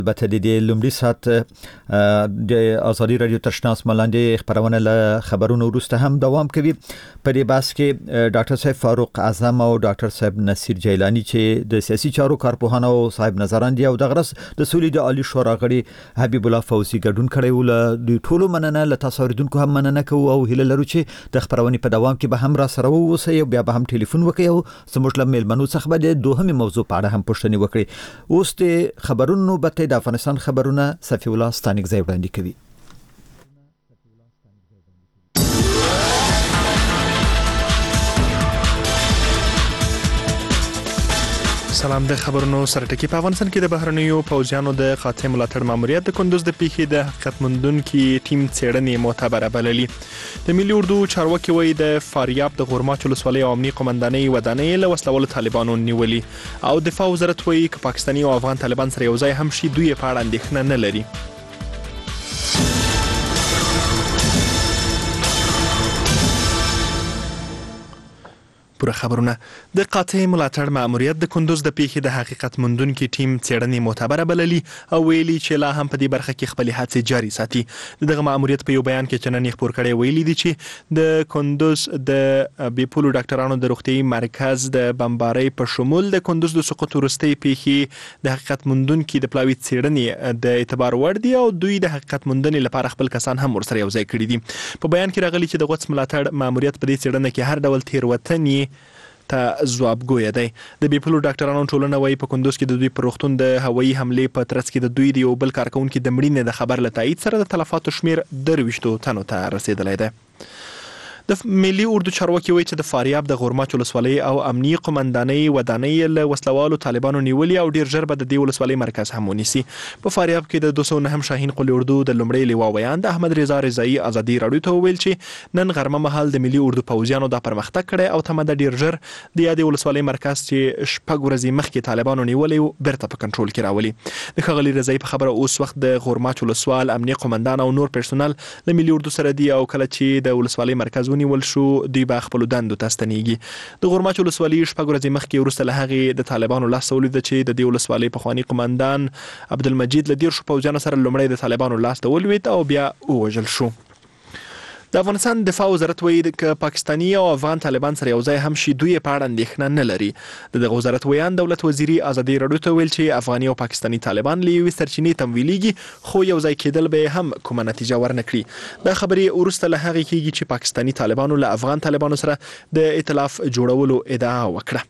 البته د لومړي سات د ازادي رادیو تشناس ملاندې خبرونه له خبرونو وروسته هم دوام کوي. په دې بحث کې ډاکټر صاحب فاروق اعظم او ډاکټر صاحب نصیر جیلانی چې د سیاسي چارو کارپوهان او صاحب نظران دي او د غرس د سولې د عالی شورا غړي حبیب الله فوزي ګډون کړی ول. د ټولو مننه له تاسو اوریدونکو هم مننه کوو او هیله لرو چې د خبرونې په دوام کې به هم را سره ووسئ او بیا به هم ټلیفون وکړئ او زموږ له میلمنو څخه به د دوهمې موضوع په اړه هم پوښتنې وکړي. اوس د خبرونو نوبت د افغانستان خبرونه صفی الله ستانکزی وړاندې کوي. سلام. د خبرونو سرټکی په افغانستان کې د بهرنیو پوځیانو د قاطع ملاتړ ماموریت د کندوز د پیښې د حقیقت موندونکي ټیم څېړنې معتبره بللي. د ملي اردو چارواکي وایي د فاریاب د غورماچ ولسوالۍ او امنیه قومندانۍ ودانۍ له وسلوالو طالبانو نیولي او دفاع وزارت وایي که پاکستاني او افغان طالبان سره یو ځای هم شي دوی په اړه اندېښنه نه لري. پوره خبرونه. د قاطع ملاتړ ماموریت د کندوز د پیښې د حقیقت موندونکي ټیم څېړنې معتبره بللي او ویلي چې لا هم په دې برخه کې خپلې هڅې جاري ساتي. دغه ماموریت په یو بیان کې چې نن یې خپور کړی ویلي دي چې د کندوز د بیپولو ډاکټرانو د روغتیايي مرکز د بمبارۍ په شمول د کندوز د سقوط وروستۍ پیښې د حقیقت موندونکي د پلاوي څېړنې د اعتبار وړ دي او دوی د حقیقت موندنې لپاره خپل کسان هم ورسره یو ځای کړي دي. په بیان کې راغلي چې د غوڅ ملاتړ ماموریت په دې څېړنه کې هر ډول تېروتنې ته ځوابګوی دی. د بیپولو ډاکټرانو ټولنه وایي په کندوز کې د دوی پر روغتون د هوایي حملې په ترڅ کې د دوی د یو بل کارکونکي د مړینې د خبر له تایید سره د تلفاتو شمیر 23 تنو ته رسیدلی دی. د ملي اردو چارواکي وایي چې د فاریاب د غورماچ ولسوالۍ او امنیه قومندانۍ ودانۍ له وسلوالو طالبانو نیولي او ډیر ژر به د دې ولسوالۍ مرکز هم ونیسي. په فاریاب کې د 209 شاهین قل اردو د لومړي لیوا ویان د احمد رضا رضایی ازادي راډیو ته وویل چې نن غرمه مهال د ملي اردو پوځیانو دا پرمختګ کړی او تمه ده ډیر ژر د یادې ولسوالۍ مرکز چې شپږ ورځې مخکې طالبانو نیولی و بیرته په کنټرول کې راولي. د ښاغلي رضایی په خبره اوس وخت د غورماچ ولسوال امنیه قومندان او نور پرسونل له ملي اردو سره دي او کله چې د ولسوالۍ مرکز ونیول شو دوی به خپلو دندو ته ستنېږي. د غورماچ ولسوالۍ شپږ ورځې مخکې وروسته له هغې د طالبانو لاسته ولیده چې د دې ولسوالۍ پخواني قومندان عبدالمجید له 10 پوځیانو سره لومړی د طالبانو لاسته ولوېد او بیا ووژل شو. د افغانستان دفاع وزارت وایي که پاکستاني او افغان طالبان سره یو ځای هم شي دوی په اړه اندېښنه نه لري. د دغه وزارت ویان دولت وزیري ازادي راډیو ته ویل چې افغاني او پاکستاني طالبان له یوې سرچینې تمویلېږي خو یو ځای کېدل به هم کومه نتیجه ورنه کړي. دا خبرې وروسته له هغې کېږي چې پاکستاني طالبانو له افغان طالبانو سره د ائتلاف جوړولو ادعا وکړه.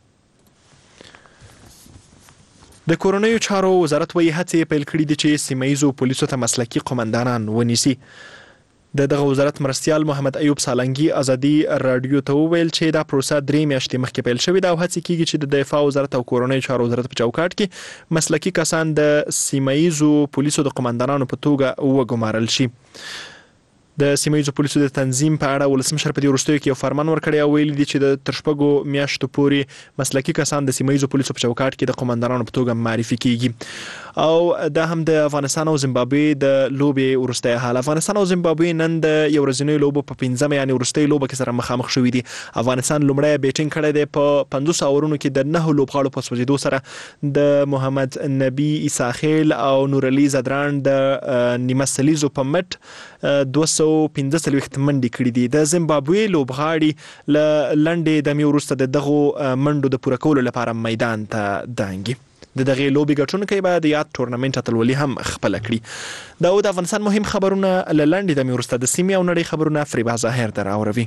د کورنیو چارو وزارت وایي هڅې پیل کړي دي چې سیمه ییزو پولیسو ته مسلکي قومندانان ونیسي. دغه وزارت مرستیال محمد ایوب سالنګي ازادي راډیو ته وویل چې دا پروسه 3 میاشتې مخکې پیل شوې ده او هڅې کېږي چې د دفاع وزارت او کورنیو چارو وزارت په چوکاټ کې مسلکي کسان د سیمه ییزو پولیسو د قومندانانو په توګه وګمارل شي. د سیمه ییزو پولیسو د تنظیم په اړه ولسمشر په دې وروستیو کې یو فرمان ورکړی او ویلي دي چې د تر شپږو میاشتو پورې مسلکي کسان د سیمه ییزو پولیسو په چوکاټ کې د قومندانانو په توګه معرفي کیږي. او دا هم د افغانستان او زیمبابوې د لوبې وروستی حال. افغانستان او زیمبابوې نن د یو ورځنیو لوبو په 15 یعنې وروستۍ لوبه کې سره مخامخ شوي دي. افغانستان لومړی بیټینګ کړی دی په 50 اورونو کې د 9 لوبغاړو په سوځېدو سره د محمد نبی عیساخیل او نورعلي زدران د نیمه سلیزو په مټ 215 منډې کړي دي. د زیمبابوې لوبغاړي له لنډې دمې وروسته د دغو منډو د پوره کولو لپاره میدان ته دانګي. د دغه لوبي ګټونکي به د یاد تورنمنت اتلولي هم خپل کړي. دا د افغانستان مهم خبرونه له لنډې دمې وروسته د سیمې او نړۍ خبرونه فریبا ظاهر در اوروي.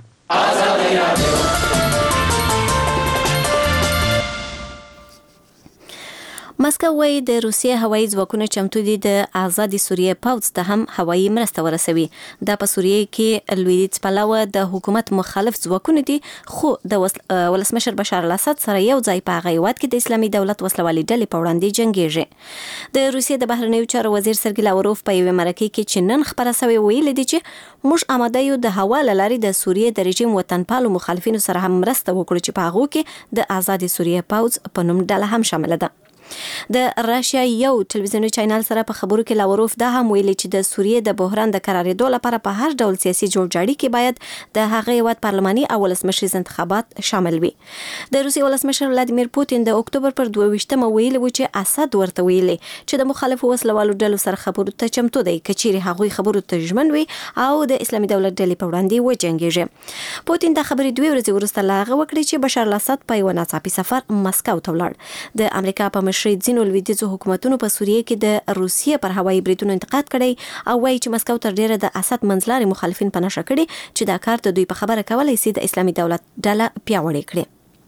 مسکو وايي د روسیې هوایي ځواکونه چمتو دي د آزادې سوریې پوځ ته هم هوایي مرسته ورسوي. دا په سوریې کې لویدیځ پلوه د حکومت مخالف ځواکونه دي خو د ولسمشر بشار الاسد سره یو ځای په هغه هیواد کې د اسلامي دولت وسلوالې ډلې په وړاندې جنګیږي. د روسیې د بهرنیو چارو وزیر سرګی لاوروف په یوې مرکې کې چې نن خبره شوې ویلي دي چې موږ آماده یو د هوا له لارې د سوریې د رژیم وطنپالو مخالفینو سره هم مرسته وکړو چې په هغو کې د آزادې سوریې پوځ په نوم ډله هم شامله ده. د راشیا یو ټلویزیونی چینل سره په خبرو کې لاوروف دا هم ویلي چې د سوریې د بحران د قرارداد لپاره په هر ډول سیاسي جوړجاړي کې باید د هغه هیواد پارلماني او ولسمشریز انتخابات شامل وي. د روسیې ولسمشر ولادیمیر پوتین د اکتوبر پر 22 ویلي و چې اسد ورته ویلي چې د مخالفو وسلوالو ډلو سره خبرو ته چمتو دی کچيري هغوی خبرو ته ژمن وي او د اسلامي دولت ډلې په وړاندې وجنګيږي. پوتین د خبرې 2 ورځې وروسته لاغه وکړي چې بشار الاسد په یو ناڅاپي سفر مسکو ته ولاړ. د امریکا په مشرۍ ځینو لویدیځو حکومتونو په سوریې کې د روسیې پر هوایي بریدونو انتقاد کړی او وایي چې مسکو تر ډیره د اسد منځلاري مخالفین په نشه کړي چې دا کار د دوی په خبره کولای شي د اسلامي دولت ډله پیاوړې کړي.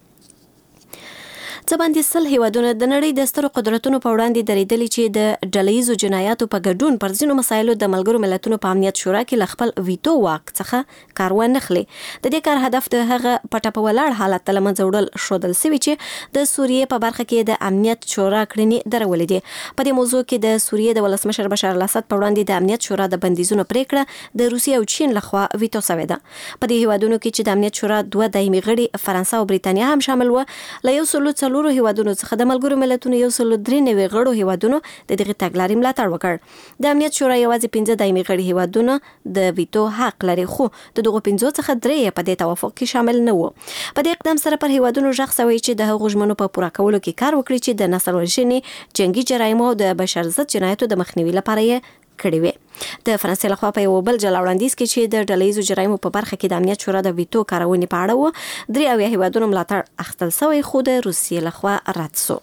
ځباندې سل هیوادونه د نړۍ د سترو قدرتونو په وړاندې درېدلي چې د ډلهیزو جنایاتو په ګډون پر ځینو مسایلو د ملګرو ملتونو په امنیت شورا کې ل خپل ویټو واک څخه کار ونه اخلي. د دې کار هدف د هغه پټه په ولاړ حالت له منځه وړل شودل سوي چې د سوریې په برخه کې د امنیت شورا کړنې درولې دي. په دې موضوع کې د سوریې د ولسمشر بشار الاسد په وړاندې د امنیت شورا د بندیزونو پریکړه د روسیې او چین لخوا ویټو شوې ده. په دې هیوادونو کې چې د امنیت شورا دوه دایمي غړي فرانسه او بریتانیا هم شامل و، له 140 هیوادونو څخه د ملګرو ملتونو 193 غړو هیوادونو د دغه تګلارې ملاتړ وکړ. د امنیت شورا یوازې 15 دایمي غړي هیوادونو د ویټو حق لري، خو د دغه 15 څخه 3 په دې توافق کې شامل نه وو. په دې اقدام سره پر هیوادونو ژغ سوی چې د هغو ژمنو په پوره کولو کې کار وکړي چې د نسل وژنې، جنگي جرایمو او د بشر ضد جنایاتو د مخنیوي لپاره یې کړی وي. د فرانسې لخوا په یو بل جلا وړاندیز کې چې د ډلهیزو جرایمو په برخه کې د امنیت شورا د ویټو کارونې په اړه و، 3 هیوادونو ملاتړ اخیستل شوی خو د روسیې لخوا رد شو.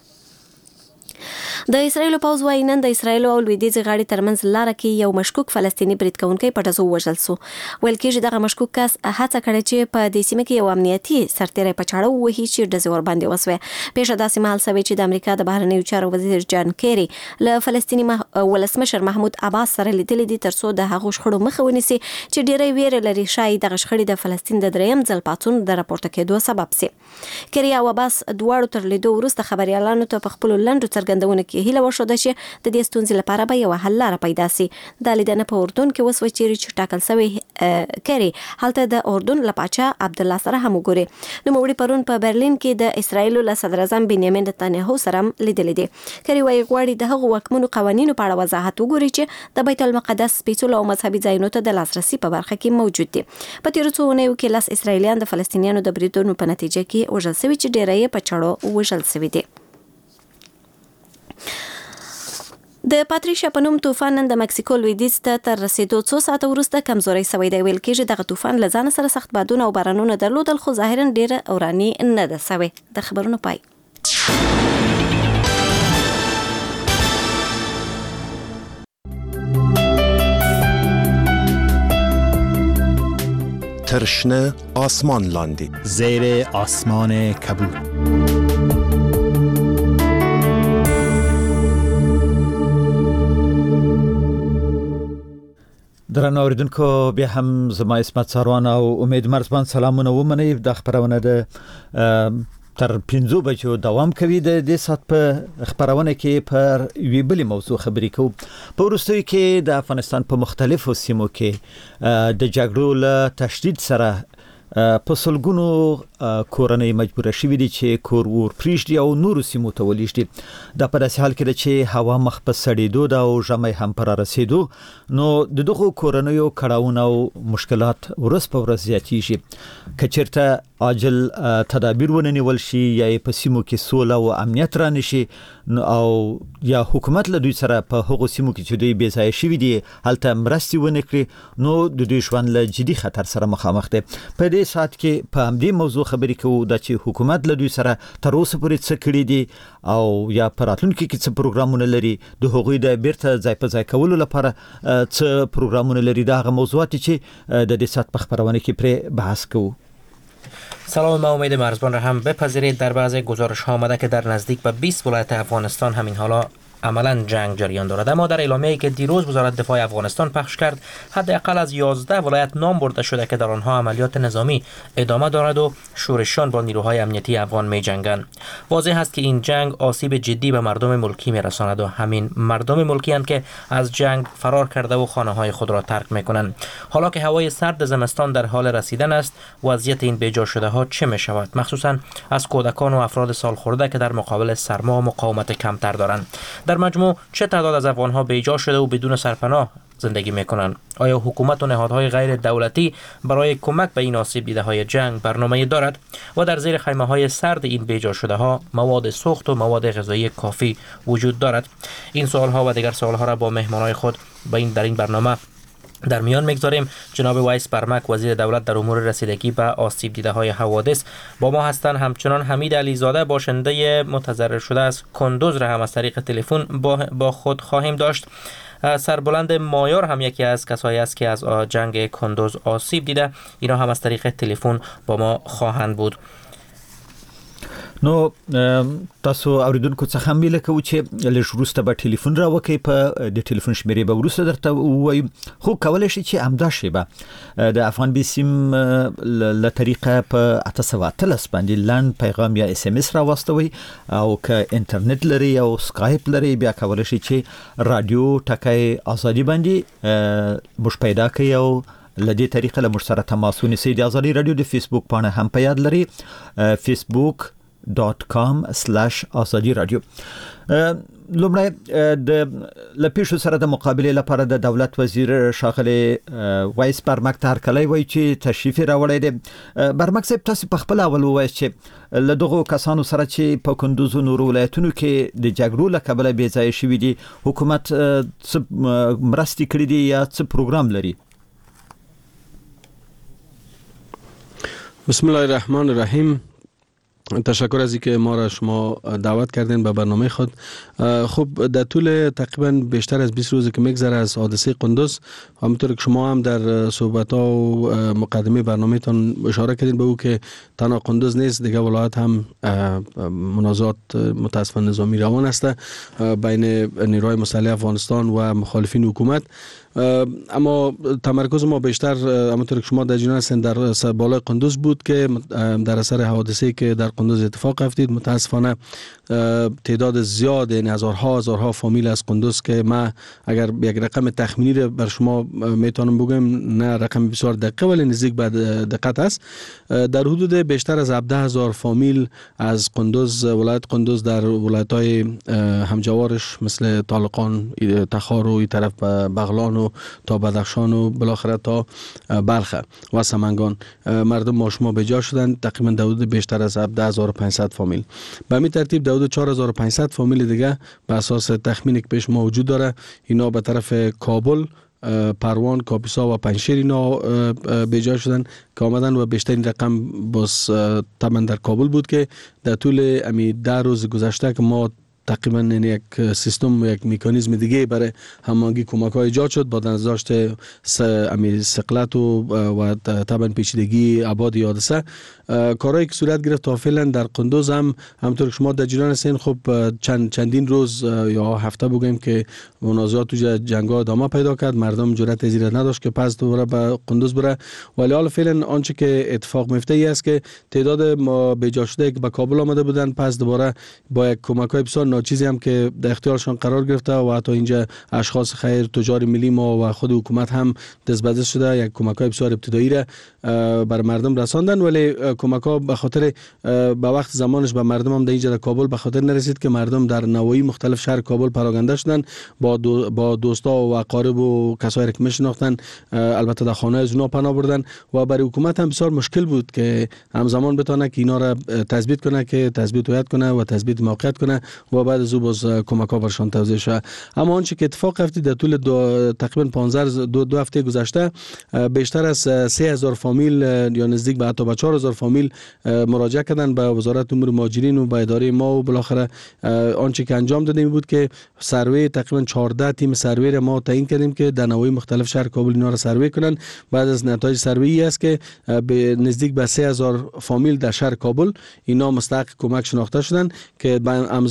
د اسرایل پوځ وايي نن د اسرایل او لویدیځ غاړي ترمنځ لار کې یو مشکوک فلسطینی برید کوونکی په ډزو وژل شو. ویل کېږي دغه مشکوک کس هڅه کړې چې په دې سیمه کې یو امنیتي سرتیری په چاړه ووهي چې ډزې ور باندې وسوې. پیښه داسې مهال شوې چې د امریکا د بهرنیو چارو وزیر جان کیری له فلسطینی ولسمشر محمود عباس سره لیدلې دي ترڅو د هغو شخړو مخه ونیسي چې ډېری ویره لري شاید دغه شخړې د فلسطین د دریم ځل پاتون د راپورته کېدو سبب شي. کیری او عباس دواړو تر لیدو وروسته خبريالانو ته په خپل لنډو څرګندونو کې هیله وشوده چې د دې ستونزې لپاره به یو حل لاره پیدا شي. د لیدنه په اردن کې وسوي چې ټاکل شوی کری هلته د اردن لپاچا عبد الله سره هم وګوري. نو موږ پرون په برلین کې د اسرایل له صدر اعظم بنیامین نتانیاهو سره لیدلې دي. کری وايي غواړي د هغو حکومتونو قوانینو په اړه وضاحت وګوري چې د بیت المقدس سپیڅلو او مذهبي ځایونو ته د لاسرسي په برخه کې موجود دي. په تیر څو اونیو کې لاس اسرایلیان د فلسطینیانو د بریدونو په نتیجه کې وژل شوي چې ډېری په چړو وژل شوي دي. د پاتریشا په نوم طوفان نن د مکسیکو لویدیځ ته تر رسیدو څو ساعته وروسته کمزوري شوی دی. ویل کېږي دغه طوفان له ځانه سره سخت بادونه او بارانونه درلودل خو ظاهرا ډېره اوراني نه ده شوې. د خبرونو پای. ترشنه آسمان لاندی زیر آسمان کبود. درنو اوریدونکو بیا هم زما اسمت ساروان او امید مرزبان سلامونه ومنئ. د خبرونه د تر 5 بجو دوام کوي. د دې سات په خبرونه کې پر وی بلی موضوع خبرې کوو. په وروستیو کې د افغانستان په مختلفو سیمو کې د جګړو له تشدید سره په سلګونو کورنۍ مجبور شوي دي چې کور ور پریږدي او نور سیمو ته ولېږدي. دا په داسې حال کې ده چې هوا مخ په سړېدو ده او ژمی هم پر رسېدو، نو د دغو کورنیو کړاوونه او مشکلات ورځ په ورځ زیاتېږي. که چېرته عاجل تدابیر ونه نیول شي یا په سیمو کې سوله او امنیت رانشي او یا حکومت له دوی سره په هغو سیمو کې چې دوی بې ځایه شوي دي هلته مرستې ونه کړي، نو د دوی ژوند له جدي خطر سره مخامخ دی. په دې ساعت کې په همدې موضوع خبرې کوو دا چې حکومت له دوی سره تر اوسه پورې څه کړي دي او یا په راتلونکي کې څه پروګرامونه لري، د هغوی د بیرته ځای په ځای کولو لپاره څه پروګرامونه لري. دا هغه موضوعات چې د دې ساعت په خبرونه کې پرې بحث کوو. سلام، ما امید مرزبان را هم بپذیرید. در بعض گزارش ها آمده که در نزدیک به 20 ولایت افغانستان همین حالا عملاً جنگ جریان دارد. اما در اعلامیه‌ای که دیروز وزارت دفاع افغانستان پخش کرد، حداقل از 11 ولایت نام برده شده که در آنها عملیات نظامی ادامه دارد و شورشیان با نیروهای امنیتی افغان می‌جنگند. واضح است که این جنگ آسیب جدی به مردم ملکی می‌رساند و همین مردم ملکی اند که از جنگ فرار کرده و خانه‌های خود را ترک می‌کنند. حالا که هوای سرد زمستان در حال رسیدن است، وضعیت این بیجا شده ها چه می‌شود؟ مخصوصاً از کودکان و افراد سالخورده که در مقابل سرما مقاومت کمتر دارند. در مجموع چه تعداد از افغان‌ها بیجا شده و بدون سرپناه زندگی میکنند؟ آیا حکومت و نهادهای غیر دولتی برای کمک به این آسیب دیده های جنگ برنامه دارد و در زیر خیمه های سرد این بیجا شده ها مواد سوخت و مواد غذایی کافی وجود دارد؟ این سوال ها و دیگر سوال ها را با مهمانای خود در این برنامه در میان میگذاریم. جناب وایس برمک، وزیر دولت در امور رسیدگی به آسیب دیده های حوادث با ما هستند. همچنان حمید علیزاده، باشنده متضرر شده از کندوز، را هم از طریق تلفن با خود خواهیم داشت. سربلند مایار هم یکی از کسایی است که از جنگ کندوز آسیب دیده، اینا هم از طریق تلفن با ما خواهند بود. نو تاسو اوریدونکو څخه هم ویل کوو چې لږ وروسته به ټلیفون راوکئ، په د ټلیفون شمیرې به وروسته درته ووایو، خو کولی شئ چې همدا شیبه د افغان بي سیم له طریقه په 813 باندې لنډ پیغام یا اس ام اس راواستوئ، او که انټرنیټ لري او سکایپ لري بیا کولی شئ چې رادیو ټکی ازادي باندې موږ پیدا کړئ او لدې طریقه له موږ سره تماس ونیسئ. د ازادي رادیو د فیسبوک پاڼه هم په یاد لري، facebook.com/azadi radio. لومړی د لپیشو سره د مقابله لپاره د دولت وزیر شاغلی وایس برمک ته هرکلی وایي چې تشریف راوړی دی. برمک صاحب، تاسو په خپل اول ووایئ چې له دغو کسانو سره چې په کندوز او نورو ولایتونو کې د جګړو له کبله بې ځایه شوي دي، حکومت څه مرستې کړي دي یا څه پروګرام لري؟ بسم الله الرحمن الرحیم. تشکر از اینکه ما را شما دعوت کردین به برنامه خود. خب در طول تقریبا بیشتر از 20 روزی که میگذره از حادثه قندوز، همونطور که شما هم در صحبت‌ها و مقدمه برنامه‌تان اشاره کردین به او که تنها قندوز نیست، دیگه ولایت هم منازعات متاسفانه نظامی روان است بین نیروهای مسلح افغانستان و مخالفین حکومت. اما تمرکز ما بیشتر همونطور که شما در جریان هستین در بالای قندوز بود که در اثر حادثه‌ای که در قندوز اتفاق افتید، متاسفانه تعداد زیاد، یعنی هزارها فامیل از قندوز که ما اگر یک رقم تخمینی رو بر شما میتونم بگم، نه رقم بسیار دقیق ولی نزدیک به دقت است، در حدود بیشتر از 17,000 فامیل از قندوز، ولایت قندوز، در ولایت‌های همجوارش مثل طالقان، تخار و این طرف بغلان و تا بدخشان و بالاخره تا بلخ و سمنگان مردم ما شما به جا شدند. تقریبا در حدود بیشتر از 17,500 فامیل. به همین ترتیب در حدود 4,500 فامیل دیگه به اساس تخمینی که پیش ما وجود داره، اینا به طرف کابل، پروان، کاپیسا و پنجشیر اینا به جا شدن که آمدن و بیشترین رقم باز طبعا در کابل بود که در طول 10 روز گذشته که ما تقریبا یک سیستم، یک مکانیزم دیگه برای هماهنگی کمک‌های ایجاد شد با نظارت ثقلت و طبعا پیچیدگی ابعاد حادثه. کارهایی که صورت گرفت تا فعلا در قندوز هم همونطور که شما در جریان هستین، خب چندین روز یا هفته بگیم که منازعات و جنگ‌ها ادامه پیدا کرد، مردم جرأت زیر نداشت که پس دوباره به قندوز بره. ولی حالا فعلا آنچه که اتفاق میفته ای است که تعداد ما به جا شده که به کابل آمده بودن، پس دوباره با یک کمک‌های بسیار ناچیزی هم که در اختیارشان قرار گرفته و حتی اینجا اشخاص خیر، تجار ملی ما و خود حکومت هم دستبرد شده، یک کمک‌های بسیار ابتدایی را بر مردم رساندن. ولی کمک‌ها به خاطر به وقت زمانش به مردم هم در اینجا در کابل به خاطر نرسید که مردم در نواحی مختلف شهر کابل پراگنده شدن، با دوستا و اقارب و کسایی که میشناختن البته در خانه از اونها پناه بردن و برای حکومت هم بسیار مشکل بود که همزمان بتونه که اینا را تثبیت کنه، که تثبیت هویت کنه و تثبیت موقعیت کنه و بعد از او باز کمک‌ها برشان توزیع شد. اما آنچه که اتفاق افتاد در طول تقریبا 15 هفته گذشته، بیشتر از 3000 فامیل یا نزدیک به حتی 4000 فامیل مراجعه کردن به وزارت امور مهاجرین و به اداره ما و بالاخره آنچه که انجام دادیم بود که سروی تقریبا 14 تیم سروی ما تعیین کردیم که در نواحی مختلف شهر کابل اینا را سروی کنن. بعد از نتایج سروی است که به نزدیک به 3000 فامیل در شهر کابل اینا مستحق کمک شناخته شدن که همزمان با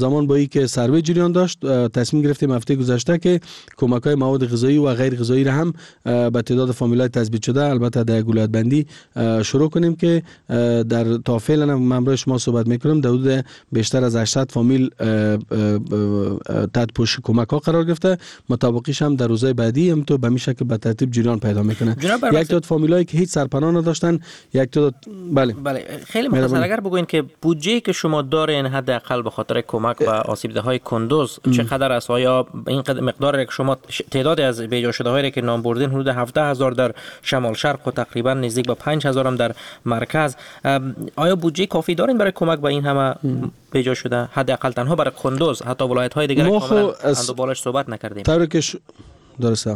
فضایی که سروی جریان داشت تصمیم گرفتیم هفته گذشته که کمک‌های مواد غذایی و غیر غذایی را هم به تعداد فامیل‌های تثبیت شده البته در ولایت بندی شروع کنیم که در تا فعلا من با شما صحبت می‌کنم در حدود بیشتر از 800 فامیل تحت پوشش کمک‌ها قرار گرفته. مطابقش هم در روزهای بعدی هم تو به این شکل به ترتیب جریان پیدا میکنه. یک تعداد فامیلایی که هیچ سرپناه نداشتن، یک تعداد بله خیلی مختصر اگر بگوین که بودجه که شما دارین حداقل به خاطر کمک به آسیب‌ده‌های کندوز چقدر است؟ آیا این مقداری که شما تعداد از بی‌جا شده‌هایی که نام بردین حدود 17000 در شمال شرق و تقریبا نزدیک به 5000 هم در مرکز، آیا بودجه کافی دارین برای کمک به این همه بی‌جا شده؟ حداقل تنها برای کندوز، حتی ولایت‌های دیگر کاملا اندو بالش صحبت نکردیم. طوری که درسته.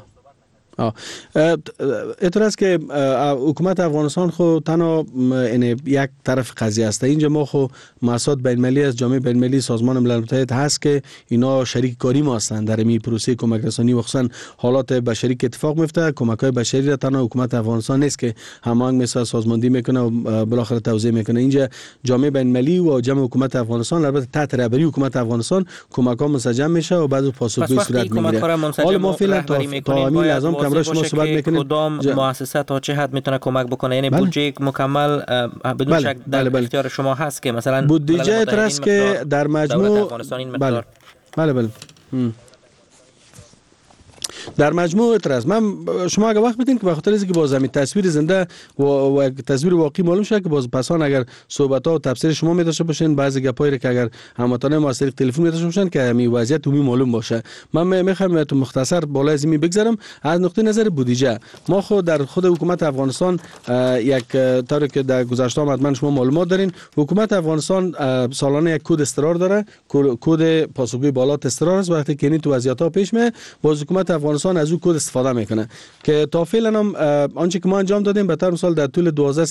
اعتراض که حکومت افغانستان خو تنها یک طرف قضیه است. اینجا ما خو مؤسسات بین‌المللی از جامعه بین‌المللی سازمان ملل متحد هست که اینا شریک کاری ما هستند در این پروسه کمک رسانی و خصوصا حالات بشری که اتفاق میفته. کمک‌های بشری را تنها حکومت افغانستان نیست که هماهنگ مثل سازماندهی میکنه و بالاخره توزیع میکنه. اینجا جامعه بین‌المللی و جامعه حکومت افغانستان البته تحت رهبری حکومت افغانستان کمک‌ها منسجم میشه و بعد پاسخگویی صورت میگیره. حالا ما فعلا تا همین لازم کامرا شما صحبت میکنیم کدام مؤسسه تا چه حد میتونه کمک بکنه، یعنی بودجه مکمل بدون شک در اختیار شما هست که مثلا بودجه اعتراض که در مجموع بله در مجموع اعتراض من شما اگه وقت بدین که به خاطر اینکه باز همین تصویر زنده و تصویر واقعی معلوم شه که باز پسان اگر صحبت ها و تفسیر شما می داشته باشین بعضی گپایی که اگر هموطنان ما از طریق تلفن می داشته باشن که همین وضعیت عمومی معلوم باشه. من میخوام تو مختصر بالای از این بگذرم. از نقطه نظر بودجه ما خود در خود حکومت افغانستان یک طوری که در گذشته حتما شما معلومات دارین، حکومت افغانستان سالانه یک کد استقرار داره، کد پاسخگویی بالات استقرار است. وقتی که این تو وضعیت ها پیش میاد باز حکومت افغانستان از او کد استفاده میکنه که تا فعلا هم آنچه که ما انجام دادیم به طور مثال در طول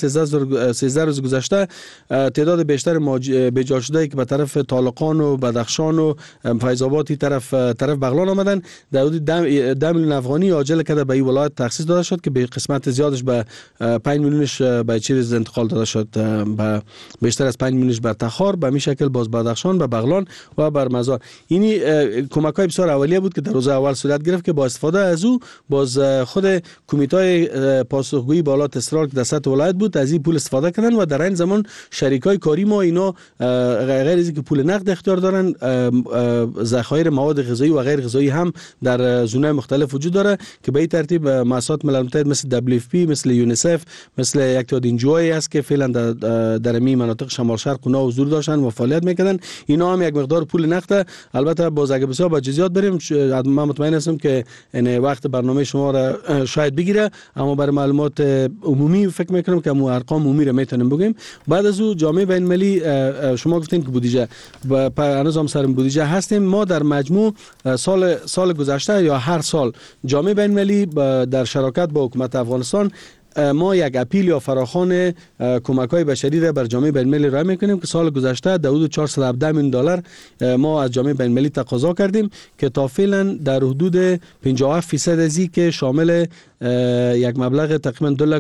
12-13 روز گذشته تعداد بیشتر بی‌جا شده که به طرف طالقان و بدخشان و فیض آباد طرف بغلان آمدن در حدود 10 میلیون افغانی عاجل کرده به این ولایت تخصیص داده شد که به قسمت زیادش به 5 میلیونش به چیز انتقال داده شد، به بیشتر از 5 میلیونش بر تخار، به این شکل باز بدخشان، به بغلان و بر مزار. اینی کمک‌های بسیار اولیه بود که در روز اول صورت گرفت که با استفاده از او باز خود کمیته پاسخگویی بالات استقرار که در سطح ولایت بود از این پول استفاده کردن و در این زمان شریکای کاری ما اینا غیر از اینکه پول نقد اختیار دارن ذخایر مواد غذایی و غیر غذایی هم در زونهای مختلف وجود داره که به این ترتیب مؤسسات ملل متحد مثل WFP مثل یونیسف مثل یک تعداد انجوای است که فعلا در این مناطق شمال شرق اونا حضور داشتن و فعالیت میکردن. اینا هم یک مقدار پول نقد البته باز اگه بسیار با جزئیات بریم من مطمئن هستم که این وقت برنامه شما را شاید بگیره، اما برای معلومات عمومی فکر میکنم که مو ارقام عمومی را میتونیم بگیم. بعد از او جامعه بین‌المللی شما گفتین که بودجه هنوز هم سر بودجه هستیم. ما در مجموع سال گذشته یا هر سال جامعه بین‌المللی در شراکت با حکومت افغانستان ما یک اپیل یا فراخوان کمک‌های بشری را بر جامعه بین‌المللی ارائه می‌کنیم که سال گذشته در حدود 417 میلیون دلار ما از جامعه بین‌المللی تقاضا کردیم که تا فعلا در حدود 57% از این که شامل یک مبلغ تقریبا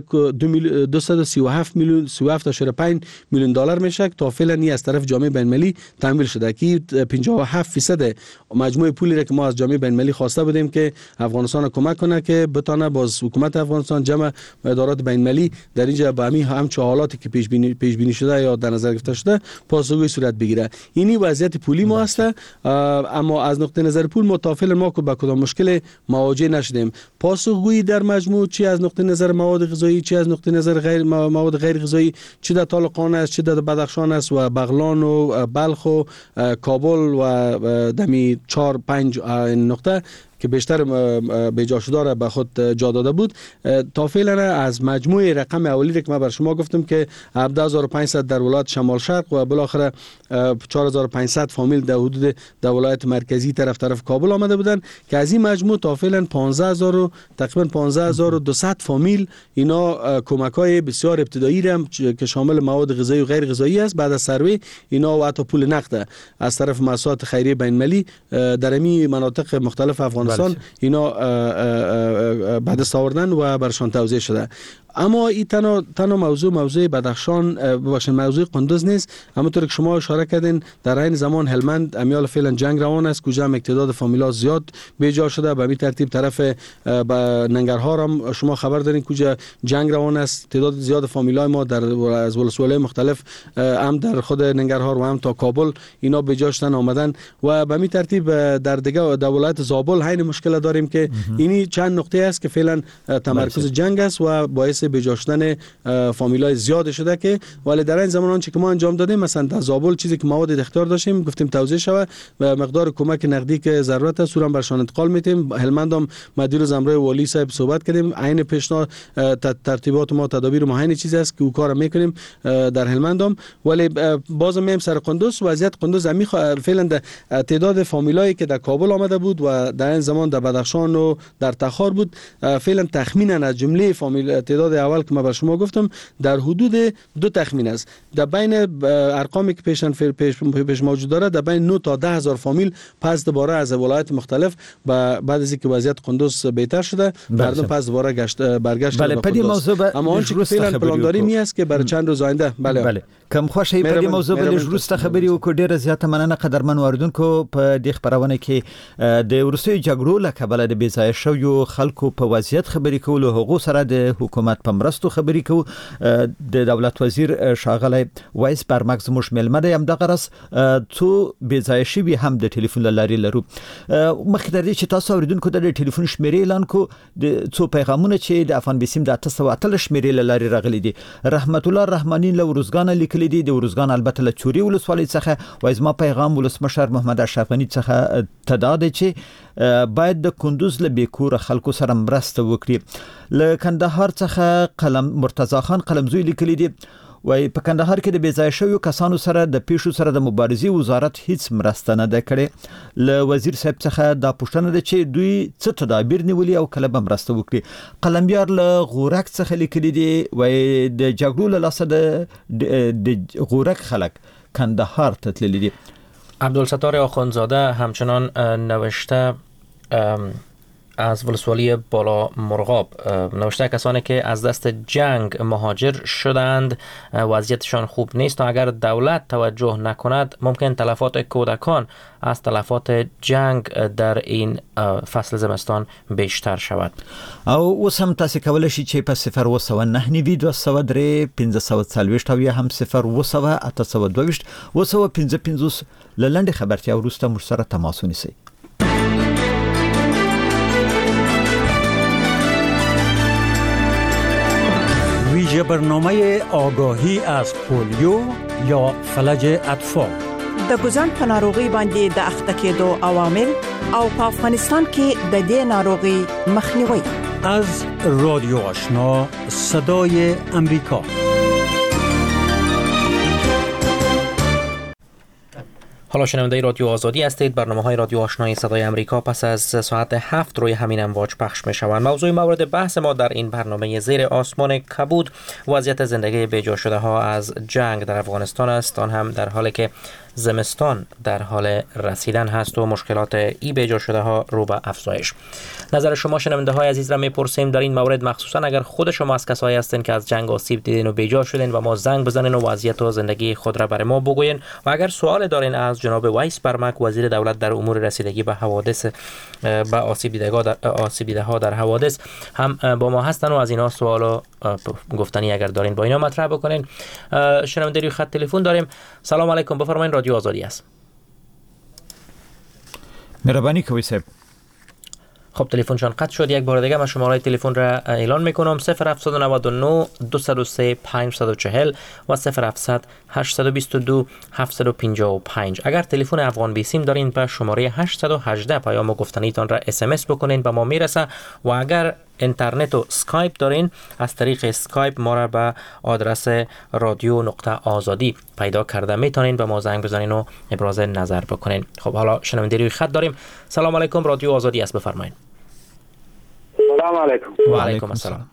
237 میلیون 37.5 میلیون دلار میشه تا فعلا این از طرف جامعه بین‌المللی تمویل شده که 57% مجموع پولی را که ما از جامعه بین‌المللی خواسته بودیم که افغانستان کمک کنه که بتونه باز حکومت افغانستان جمع ادارات بین‌المللی در اینجا به همین حالاتی که پیش بینی شده یا در نظر گرفته شده پاسخگویی صورت بگیره. اینی وضعیت پولی ما است، اما از نقطه نظر پول متافل ما که با کدام مشکل مواجه نشدیم. پاسخگویی در مجموع چی از نقطه نظر مواد غذایی، چی از نقطه نظر مواد غیر غذایی، چی در طالقان است، چی در بدخشان است و بغلان و بلخ و کابل و دمی 4-5 نقطه که بیشتر بی‌جا شده را به خود جا داده بود. تا فعلا از مجموع رقم اولی که من بر شما گفتم که 17500 در ولایت شمال شرق و بالاخره 4500 فامیل در حدود در ولایت مرکزی طرف کابل آمده بودن که از این مجموع تا فعلا 15000 تقریبا 15200 فامیل اینا کمک‌های بسیار ابتدایی را که شامل مواد غذایی و غیر غذایی است بعد از سروی اینا و حتی پول نقد از طرف مؤسسات خیریه بین‌المللی در این مناطق مختلف افغانستان اینا بعد دست آوردن و برشان توزیع شده. اما این تنها موضوع بدخشان ببخشید موضوع قندوز نیست. همونطور که شما اشاره کردین در این زمان هلمند امیال فعلا جنگ روان است، کجا هم تعداد فامیلا زیاد به جا شده. به این ترتیب طرف ننگرهار هم شما خبر دارین کجا جنگ روان است، تعداد زیاد فامیلای ما در از ولسوالی مختلف هم در خود ننگرهار و هم تا کابل اینا به جا شدن آمدن و به این ترتیب در دیگه ولایت زابل همین مشکل داریم که اینی چند نقطه است که فعلا تمرکز جنگ است و باعث به جا شدن فامیلای زیاد شده که ولی در این زمان چه که ما انجام دادیم مثلا در زابل چیزی که مواد اختیار داشتیم گفتیم توزیع شود و مقدار کمک نقدی که ضرورت است سورم برشان انتقال میتیم. هلمند هم مدیر زمره والی صاحب صحبت کردیم، عین پیشنهاد ترتیبات ما تدابیر ما همین چیزی است که او کار میکنیم در هلمند هم. ولی باز میم سر قندوز وضعیت قندوز فعلا تعداد فامیلایی که در کابل آمده بود و در این زمان در بدخشان و در تخار بود فعلا تخمینا از جمله فامیل تعداد اول که ما بر شما گفتم در حدود 2 تخمین است. در بین ارقامی که پیش موجود داره در بین 9 تا 10 هزار فامیل پس دوباره از ولایت مختلف بعد از اینکه وضعیت قندوز بهتر شده مردم پس دوباره برگشت بله پدی موضوع اما آنچه که فعلا پلانداری می است که برای چند روز آینده بله کم خوشی په دې موضوع باندې وروسته خبري وکړو. ډیره زیاته مننه قدرمن واردونکو په دې خبرونه کې د روسي جګړو له کبله د بیځای شویو خلکو په وضعیت خبري کولو هغه سره د حکومت په مرستو خبري کوو. د دولت وزیر شاغلی وایس برمک زموږ ملمه دی هم دغه رس څو بیځای شوی هم د ټلیفون لاري لرو. مخکې د دې چې تاسو اوریدونکو د ټلیفون شمیرې اعلان کو د څو پیغامونه چې د افغان بیسیم د 808 شمیرې لاري راغلي دي. رحمت الله رحماني له ورزګان لیکلي دي د ورزګان البته له چوري ولسوالۍ څخه وایي زما پیغام ولسمشر محمد اشرف غنی څخه تداد چې باید د کندوز له بیکور خلکو سره مرسته وکړي. له کندهار څخه قلم مرتضی خان قلمزوی لیکلي دي وای په کندهار کې د بیځای شویو کسانو سره د پیښو سره د مبارزې وزارت هیڅ مرسته نه ده کړې. له وزیر صاحب څخه دا پوښتنه ده چې دوی څه تدابیر نیولي او کله به مرسته وکړي. قلمبیار له غورک څخه لیکلي دي وای د جګړو له لاسه د غورک خلک کندهار ته تللي دي. عبدالستار آخوندزاده همچنان نوشته از ولسوالی بالا مرغاب نوشته کسانی که از دست جنگ مهاجر شدند وضعیتشان خوب نیست و اگر دولت توجه نکند ممکن تلفات کودکان از تلفات جنگ در این فصل زمستان بیشتر شود. او اوس هم تاسو کولای شئ چې په 0199203 او یا هم 0208822 لنډه خبرتیا وروسته موږ سره تماس ونیسئ. ویژه برنامه آگاهی از پولیو یا فلج اطفال د ګوزن په ناروغي باندې د اخته کېدو عوامل او په افغانستان کې د دې ناروغي مخنیوي. از رادیو آشنا صدای امریکا. حالا شنونده رادیو آزادی هستید. برنامه‌های رادیو آشنای صدای امریکا پس از ساعت 7 روی همین امواج پخش می‌شوند. موضوع مورد بحث ما در این برنامه زیر آسمان کبود وضعیت زندگی بی‌جا شده ها از جنگ در افغانستان است، آن هم در حالی که زمستان در حال رسیدن هست و مشکلات ای بی‌جا شده ها رو به افزایش. نظر شما شنونده های عزیز را میپرسیم در این مورد، مخصوصا اگر خود شما از کسایی هستین که از جنگ آسیب دیدین و بی‌جا شدین و ما زنگ بزنین و وضعیت و زندگی خود را برای ما بگوین و اگر سوال دارین از جناب وایس برمک وزیر دولت در امور رسیدگی به حوادث به آسیب دیده ها در حوادث هم با ما هستن و از اینا سوال و گفتنی اگر دارین با اینا مطرح بکنین. شنونده روی خط تلفن داریم. سلام علیکم، بفرمایید، رادیو آزادی است. مهربانی کوی صاحب. خب تلفنشان قطع شد. یک بار دیگه من شماره تلفن را اعلان میکنم: 0799 203 540 و 0700 822 755. اگر تلفن افغان بیسیم دارین به شماره 818 پیام گفتنیتان را SMS بکنین به ما میرسه و اگر اینترنت و اسکایپ دارین از طریق اسکایپ ما را به آدرس رادیو.آزادی پیدا کرده میتونین به ما زنگ بزنین و ابراز نظر بکنین. خب حالا شنونده روی خط داریم. سلام علیکم، رادیو آزادی است، بفرمایید. سلام علیکم. و علیکم السلام.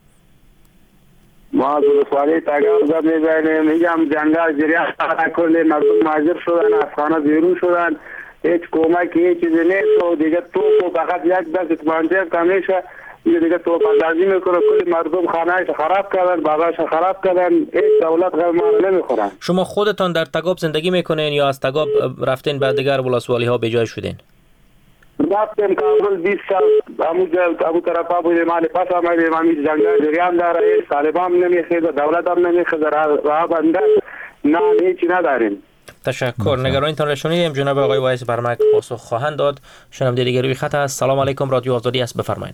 ما از ولسوالی تگان زد میزنیم، میگم جنگل جریان کلی مردم مهاجر شدن، از خانه بیرون شدن، هیچ کمک هیچ چیزی نیست و دیگه تو فقط یک دست توپانچه کمیشه یه دیگه تو اندازی میکنه کلی مردم خانه‌اش خراب کردن، باغاش خراب کردن، هیچ دولت غیر نمیخورن. شما خودتان در تگاب زندگی میکنین یا از تگاب رفتین به دیگر ولسوالی ها به جای شدین؟ رفتیم کابل 20 سال ابو طرفا بودیم، مال پس آمدیم، همیشه جنگل جریان داره، طالبان نمیخید، دولت هم نمیخید، راه بنده، نه هیچی نداریم. تشکر. نگرانیتان را شنیدیم. جناب آقای وایس برمک پاسخ خواهند داد. شنونده دیگری روی خط است. سلام علیکم، رادیو آزادی است، بفرمایید.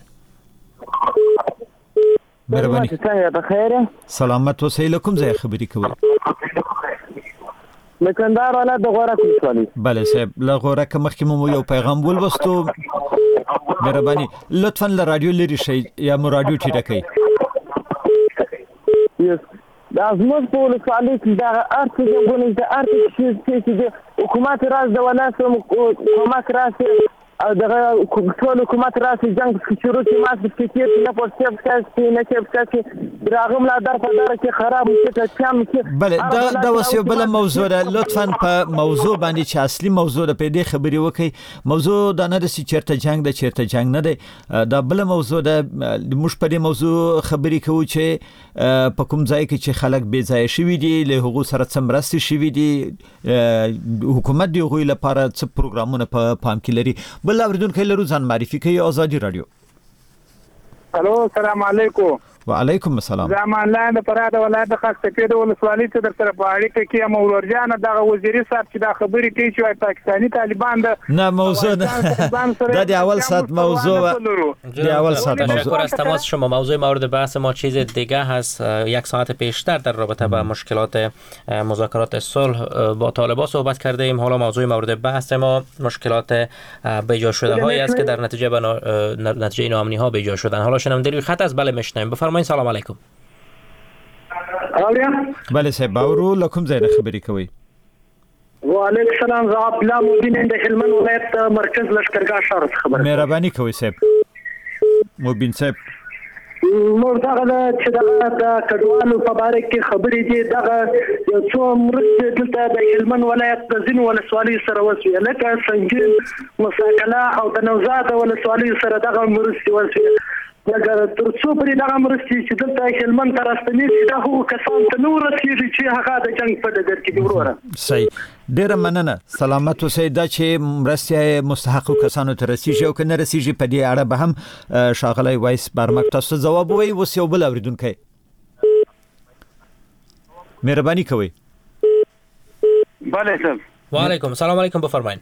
مهربانی. بخیر. سلامت و سهیل کوم ځای خبرې کوي؟ مکندار ولایت د غورک ولسوالۍ. بله صاحب، له غورک مخکې مو یو پیغام ولوستو. مهرباني لطفا له رادیو لرې شئ یا مو رادیو ټیټه کړئ. دا زموږ په ولسوالۍ کې د ارڅ ځنګلونه د ارڅ چې د حکومت راز د ولایت حکومت راز او دغه ټول حکومت راځي جنگ شروع کی ما څه کې نه پوښتنه کوي نه چې راغم لا در په دره کې خراب شي کم کې. بله دا وسیو بل موضوع ده. لطفا په موضوع باندې چې اصلي موضوع ده په دې خبرې وکړي. موضوع دا نه رسي چیرته جنگ ده چیرته جنگ نه ده. دا بل موضوع ده. موږ په دې موضوع خبرې کوو چې په کوم ځای کې چې خلک بې ځای شوي دي، له هغو سره څه مرستې شوي دي، حکومت د هغوی لپاره څه پروګرامونه په پام کې لري. بل اوریدونکو لرو ځان معرفي کوي. آزادي رادیو. الو السلام علیکم. وعلیکم السلام. زمان لاندې پراده ولایت د خاصه د ولسوالۍ ته در سره په اړیکه کې ام ورجان دغه وزیري صاحب چې دا خبرې کوي چې پاکستاني طالبان د موضوع ده د اول ساعت موضوع د اول ساعت موضوع. تشکر از تماس شما. موضوع مورد بحث ما چیز دیگه هست. یک ساعت پیشتر در رابطه با مشکلات مذاکرات صلح با طالبان صحبت کرده ایم. حالا موضوع مورد بحث ما مشکلات بیجا شده هایی است که در نتیجه ناامنی ها بیجا شدن. حالا شنونده روی خط است. بله میشنویم، بفرمایید. سلام علیکم. بله صاحب، باورو لکم زیاده خبری کوي. وعلیکم السلام. زه عبدالله مبین د هلمند ولایت مرکز لشکرګاه شهر څخه مهرباني کوي صاحب. مبین صاحب نور دغه چې د کډوالو په اړه کې خبرې دي، دغه یو څو مرستې دلته د هلمند ولایت د ځینو ولسوالۍ سره وشوې، لکه سنجین، مساکله او د نوزاد ولسوالۍ سره دغه مرستې وشوې. اگر تر څو پرې دغه مرستې چې دلته هلمند ته راستنېږي دا هغو کسانو ته نه ورسېږي چې هغه د جنګ په ډګر کې دي. وروره صحیح، ډېره مننه. سلامت اوسئ. دا چې مرستې مستحقو کسانو ته رسیږي او که نه رسیږي په دې اړه به هم ښاغلی وایس برمک تاسو ځواب ووایي. اوس یو بل اورېدونکی، مهرباني کوئ. بله صاحب. وعلیکم سلام علیکم، بفرمایید.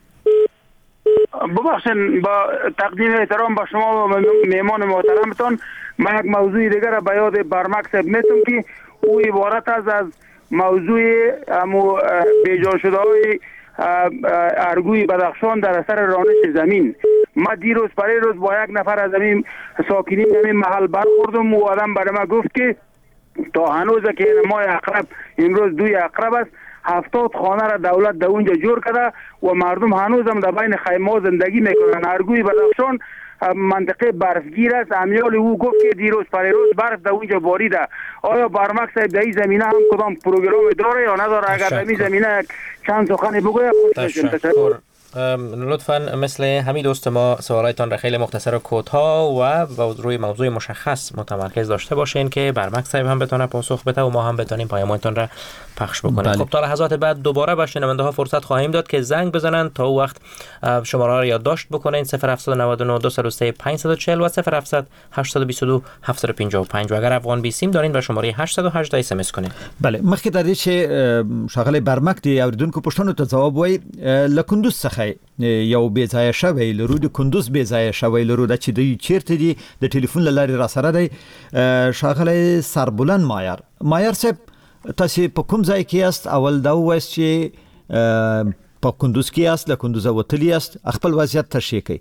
ببخشید با تقدیم احترام با شما و مهمان محترمتان، من یک موضوع دیگر را به یاد برمک صاحب میتونم که او عبارت از موضوع بیجا شده های ارگوی بدخشان در اثر رانش زمین. ما دیروز پری روز با یک نفر از زمین ساکنین زمین محل برخوردم و آدم برای ما گفت که تا هنوز که ماه اقرب امروز 2 اقرب است 70 خانه را دولت در اونجا جور کرده و مردم هنوز هم در بین خیمه زندگی میکنن. ارگوی بدخشان منطقه برفگیر است. امیال او گفت که دیروز پریروز برف در اونجا باریده. آیا برمک صاحب در این زمینه هم کدام پروگرام داره یا نداره؟ اگر در این زمینه چند سخنی بگوید. تشکر. لطفا مثل همین دوست ما سوالایتان را خیلی مختصر و کوتاه و روی موضوع مشخص متمرکز داشته باشین که برمک صاحب هم بتونه پاسخ بده و ما هم بتونیم پیامتان را پخش بکنیم. خب تا لحظات بعد دوباره به شنونده ها فرصت خواهیم داد که زنگ بزنن. تا او وقت شماره را یادداشت بکنین: 0799 203 540 و 0700 822 755 و اگر افغان بی سیم دارین به شماره 818 اس ام اس کنین. بله، مخکې د دې چې ښاغلی برمک دی اوریدونکو پوښتنو ته ځواب وایي. له کندوز څخه یو بې ځایه شوی لرو، د کندوز بې ځایه شوی لرو، د چې دوی چیرته دي د ټلیفون له لارې را سره دی. ښاغلی سربلند مایار صاحب، تاسو په کوم ځای کې یاست؟ اول دا ووایاست چې په کندوز کې یاست، له کندوزه وتلي یاست، خپل وضعیت تشریح کړئ.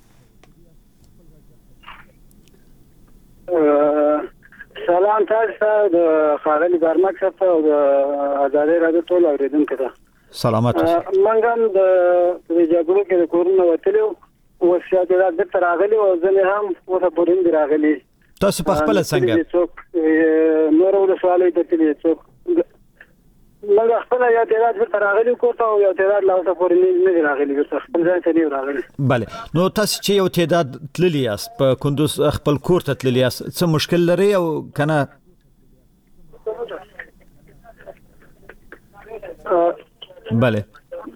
سلام تاسو ته د ښاغلي برمک صاحب ته او د ازادۍ راډیو ټول اورېدونکو ته. سلامات. منګ هم د جګړو کې د کورونه وتلي او سیاست د تراغلي او ځنې هم ورته پورین راغلي. تاسو په خپل څنګه نور ولسوالۍ ته تللی څوک مګر خپل یا تعداد ورته راغلی کوته او یا تعداد لا اوسه پورې نه راغلی ورته خپل ځای ته نه راغلی. بله نو تاسو چې یو تعداد تللی یاست په کندوز خپل کور ته تللی یاست څه مشکل لري او کنه؟ بله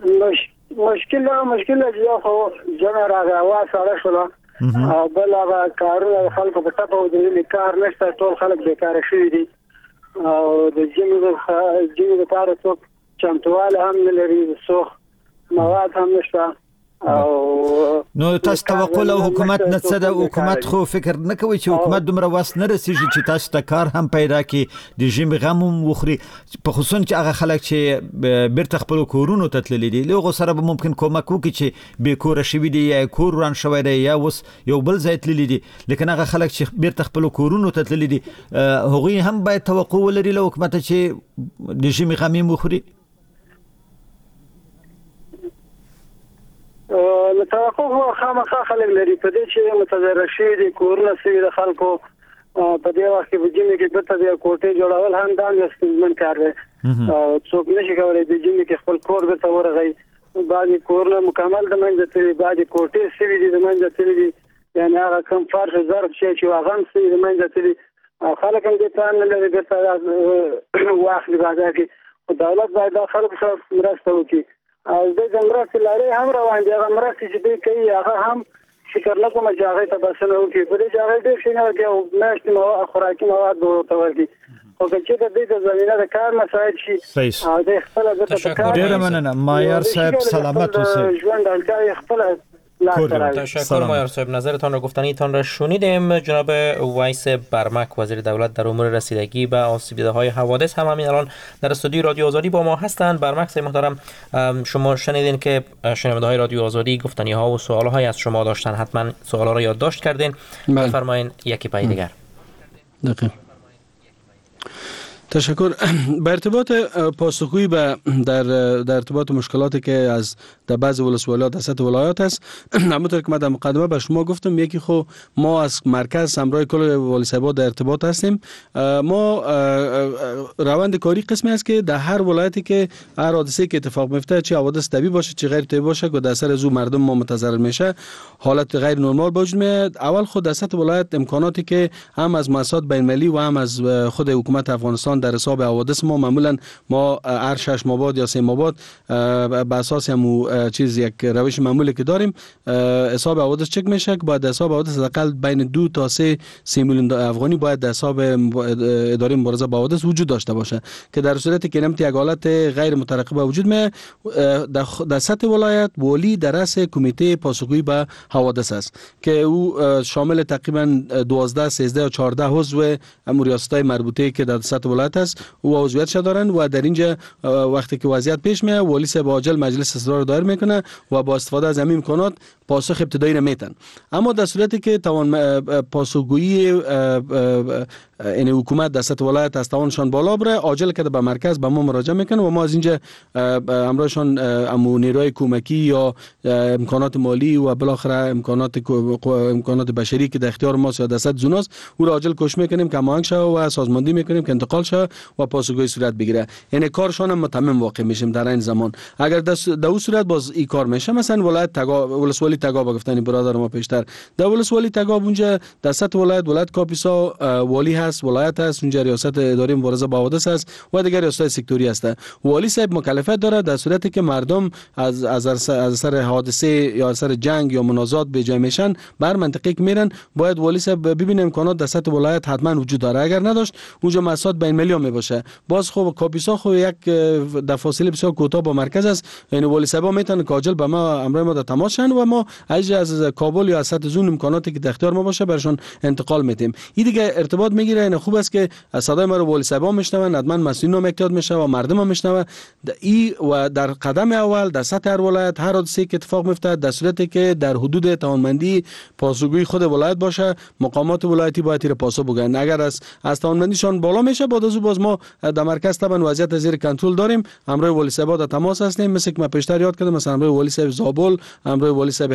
مشکل یو خو جمع راغی وا سره شول او بل هغه کارونه خلکو په ټاپه ودرېدل کار نشته ټول خلک بیکاره شوي دي او د جیمو لپاره څوک چمتواله هم نه لري څوک مواد هم نشته او نو تاسو توقع له حکومت نه څه د حکومت خو فکر نه کوي چې حکومت دومره واس نه رسیږي چې تاسو ته کار هم پیدا کړي د ژمي غم هم وخوري په خصوص چې هغه خلک چې بیرته خپل کورونو ته تللي دي له سره به ممکن کومک وکړي چې بې کوره شوي دي یا کور وران شوی دی یا اوس یو بل ځای تللي دي لیکن هغه خلک چې بیرته خپل کورونو ته تللي دي هغوی هم باید توقع ولري له حکومت چې د ژمي غم هم وخوري. نو توقع هو خامخا خلک لري په دې چې متضرر شوي دي کورونه سوي د خلکو په دې وخت کې په جیمي کې بیرته د کوټې جوړول هم دا یو ستونزمن کار دی او څوک نشي کولی د جیمي کې خپل کور بیرته ورغی. بعضې کورونه مکمل د منځه تللي بعضې کوټې سوي دي د منځه تللي دي یعنې هغه کوم فرش ظرف شی چې هغه هم سوي د منځه تللي او خلک هم دې ته نه لري بیرته واخلي بازار کې خو دولت باید دا خلکو سره مرسته وکړي او د مرستې لارې هم روان دي هغه مرستې چې دوی کوي هغه هم فکر نه کوم چې هغې ته بسنه وکړي په دې چې هغې ډېر شي نه ورکړي او میاشتې خوراکي مواد به ورته ورکړي خو که چېرته دوی ته زمینه د کار مساعد شي او دوی خپله بیرته په کار ډېره مننه مایار صاحب سلامت اوسئ. ژوند اړتیاوې خپله تشکر مایار صاحب نظرتان را گفتنیتان را شنیدیم. جناب ویس برمک وزیر دولت در امور رسیدگی به آسیب دیده های حوادث هم همین الان در استودیو رادیو آزادی با ما هستند. برمک صاحب محترم شما شنیدین که شنونده های رادیو آزادی گفتنی ها و سوال های از شما داشتن حتما سوالا را یادداشت کردین بفرمایید یکی پای دیگر. تشکر. به ارتباط پاسخگویی در ارتباط مشکلاتی که از در بعض ولسوالیات در سطح ولایات است همونطور که من در مقدمه به شما گفتم یکی خو ما از مرکز همراه کل والی صاحبا در ارتباط هستیم. ما روند کاری قسمی است که در هر ولایتی که هر حادثه که اتفاق میفته چه حوادث طبیعی باشه چه غیر طبیعی باشه که در اثر از مردم ما متضرر میشه حالت غیر نرمال به وجود میاد اول خود در سطح ولایت امکاناتی که هم از مؤسسات بین المللی و هم از خود حکومت افغانستان در حساب حوادث ما معمولا ما هر 6 ماه یا 3 ماه به اساس هم چیز یک روش معمولی که داریم حساب حوادث چک میشه که باید حساب حوادث حداقل بین 2 تا 3 میلیون افغانی باید در حساب اداره مبارزه با حوادث وجود داشته باشه که در صورتی که نمت یک حالت غیر مترقبه وجود میاد در سطح ولایت والی در رأس کمیته پاسخگویی به حوادث است که او شامل تقریبا 12 13 یا 14 عضو ریاست‌های مربوطه که در سطح ولایت است او عضویت دارن و در اینجا وقتی که وضعیت پیش میاد والی صاحب عاجل مجلس اصلاح دایر میکنه و با استفاده از همین امکانات پاسخ ابتدایی را میتن. اما در صورتی که توان پاسخگویی این حکومت در سطح ولایت از توانشان بالا بره عاجل که به مرکز به ما مراجعه میکنه و ما از اینجا امرشان نیروی کمکی یا امکانات مالی و بالاخره امکانات بشری که در اختیار ما سیاست زوناست او را عاجل کوشش میکنیم که هماهنگ شه و سازماندهی میکنیم که انتقال شه و پاسخگویی صورت بگیره. یعنی کارشان هم متمم واقع میشیم در این زمان. اگر در اون صورت باز این کار میشه مثلا ولایت ولسوالی تگاب گفتنی برادر ما پیشتر در ولسوالی تگاب اونجا در سطح ولایت کاپیسا والی هست ولایت هست اونجا ریاست اداره مبارزه با حوادث هست و دیگر ریاست‌های سکتوری هست. والی صاحب مکلفیت داره در صورتی که مردم از اثر حادثه یا اثر جنگ یا منازعات به جای میشن بر منطقه که میرن باید والی صاحب ببینه امکانات در سطح ولایت حتما وجود داره. اگر نداشت اونجا مسئولات بین المللی می باشه باز خب کاپیسا خو یک در فاصله بسیار کوتاه با مرکز است یعنی والی صاحب میتونه کاجل به ما امر ما در تماس شن و ما از کابل یا از سطح زون امکاناتی که در اختیار ما باشه برشون انتقال میدیم. این دیگه ارتباط میگیره. این خوب است که صدای ما رو والی صاحب میشنون حتما مسئولین هم احتیاط میشه و مردم هم میشنون و در قدم اول در سطح هر ولایت هر حادثه‌ای که اتفاق میفته در صورتی که در حدود توانمندی پاسخگویی خود ولایت باشه مقامات ولایتی باید تیر پاسخ بگن. اگر از توانمندیشان بالا میشه بعد از باز ما در مرکز طبعا وضعیت زیر کنترل داریم. امروز والی صاحب در تماس هستیم مثل که ما پیشتر یاد کردم مثلا امروز والی صاحب زابل امروز والی صاحب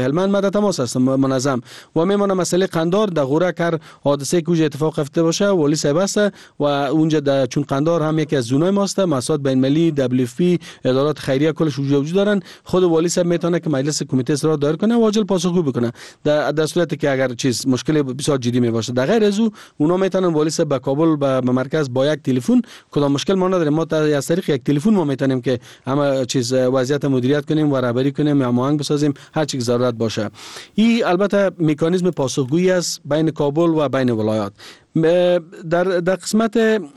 هلمند ما در تماس هستم منظم و میمونه مسئله قندار در غورک هر حادثه که اونجا اتفاق افتاده باشه والی صاحب است و اونجا چون قندار هم یکی از زونای ماست، مؤسسات بین المللی WFP ادارات خیریه کلش وجود دارن. خود والی صاحب میتونه که مجلس کمیته اصلاح دایر کنه و عاجل پاسخگو بکنه در صورتی که اگر چیز مشکل بسیار جدی می باشه. در غیر از او اونا میتونن والی صاحب به کابل به مرکز با یک تلفن کدام مشکل ما نداریم، ما از طریق یک تلفن ما میتونیم که همه چیز وضعیت مدیریت کنیم و رهبری کنیم یا هماهنگ بسازیم هر چی ضرورت باشه. این البته مکانیزم پاسخگویی است بین کابل و بین ولایات. در قسمت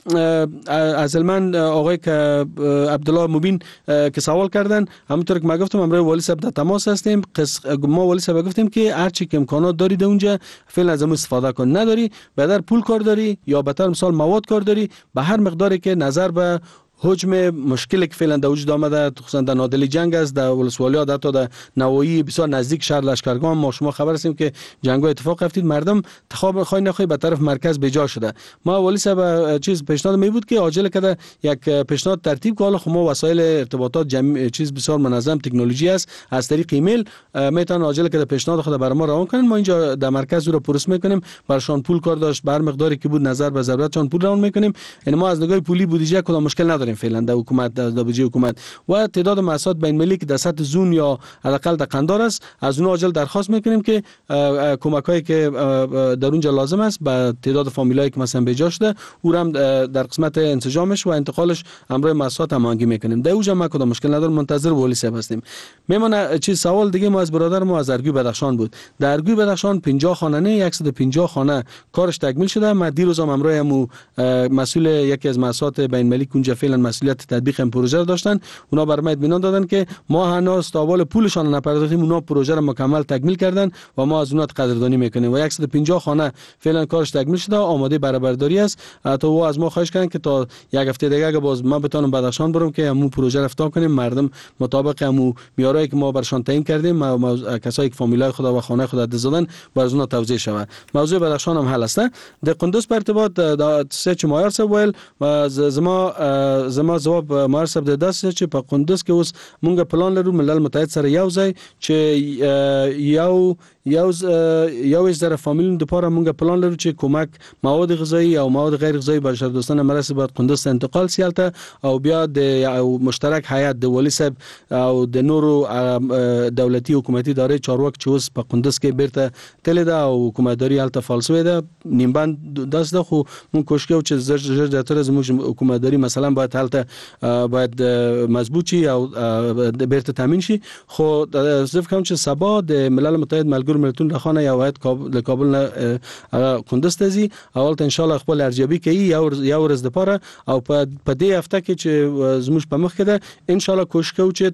از من آقای که عبدالله مبین که سوال کردن، همونطور که ما گفتم امروز والی صاحب در تماس هستیم. ما والی صاحب گفتیم که هر چی که امکانات دارید اونجا فعلا از استفاده کن، نداری بدر پول کار داری یا بهتر مثال مواد کار داری، به هر مقداری که نظر به حجم مشکلی که فعلا در وجود آمده خصوصا در نادلی جنگ است در ولسوالیات حتی در نوایی بسیار نزدیک شهر لشکرگاه ما شما خبر هستیم که جنگ‌ها اتفاق افتید، مردم تخاب خواهی نخواهی به طرف مرکز بجا شده. ما والی صاحب چیز پیشنهاد می بود که عاجل کده یک پیشنهاد ترتیب که حالا ما وسایل ارتباطات جمع چیز بسیار منظم تکنولوژی است از طریق ایمیل میتونن عاجل کده پیشنهاد خود برای ما روان کنن، ما اینجا در مرکز رو پروسه میکنیم، برشان پول کار داشت بر مقداری که بود نظر به ضرورتشان پول روان میکنیم. یعنی ما از نگاه پولی بودجه کدام مشکل نداریم فعلا در حکومت در بودجه حکومت و تعداد مؤسسات بین المللی که در سطح زون یا حداقل در قندار است از اونها عاجل درخواست میکنیم که کمکایی که در اونجا لازم است به تعداد فامیلایی که مثلا بجا شده او هم در قسمت انسجامش و انتقالش امروز مؤسسات هماهنگی میکنیم. در اونجا ما کدام مشکل نداریم، منتظر والی صاحب هستیم. میمونه چیز سوال دیگه ما از برادر ما از ارگوی بدخشان بود. در ارگوی بدخشان 50 خانه نه 150 خانه کارش تکمیل شده. ما دیروز هم امروز مسئول یکی از مؤسسات بین المللی که اونجا فعلا مسئولیت تطبیق این پروژه داشتن اونا برام اطمینان دادن که ما هنوز تاوال پولشان نپرداختیم، اونا پروژه را مکمل تکمیل کردن و ما از اونها قدردانی میکنیم و 150 خانه فعلا کارش تکمیل شده آماده برآورداری است. تا و از ما خواهش کردن که تا یک هفته دیگه اگه باز من بتونم بدخشان برم که همون پروژه رفتار کنیم، مردم مطابق همون معیارایی که ما برشان تعیین کردیم کسایی که فامیلای خود و خانه خود دادن باز اونها توزیع شود. موضوع بدخشان هم حل است. در قندوز بر ارتباط سه مایار سوال و زما جواب مایار صاحب د داسې چې په قندوز کې اوس مونږ پلان لرو ملل متحد سره یو ځای چې یو زره فامیلونو لپاره مونږ پلان لرو چې کومک مواد غذایی او مواد غیر غذایی بشردوستانه مرسته باید قندوز ته انتقال سیالته او بیا د مشترک هیئت د والی صاحب او د نورو دولتي حکومتي ادارې چارواکي چې اوس په قندوز کې بیرته تللی ده او حکومتداري هلته فالسوی ده نیمبند داس ده خو مونږ کوشش کوو چې زر زیاتره زموږ حکومتداري مثلا باید هلته باید مضبوط شي او بیرته تامین شي. خو زه فکر کوم چې سبا د ملل متحد ملګرو ملتونو لخوا یو هیئت له کابل نه قندوز ته ځي او ان شاء الله خپل ارزیابي کوي یو ورځ لپاره او په دې هفته کې چې زموږ په مخ کې ده ان شاء الله کوشش کوو چې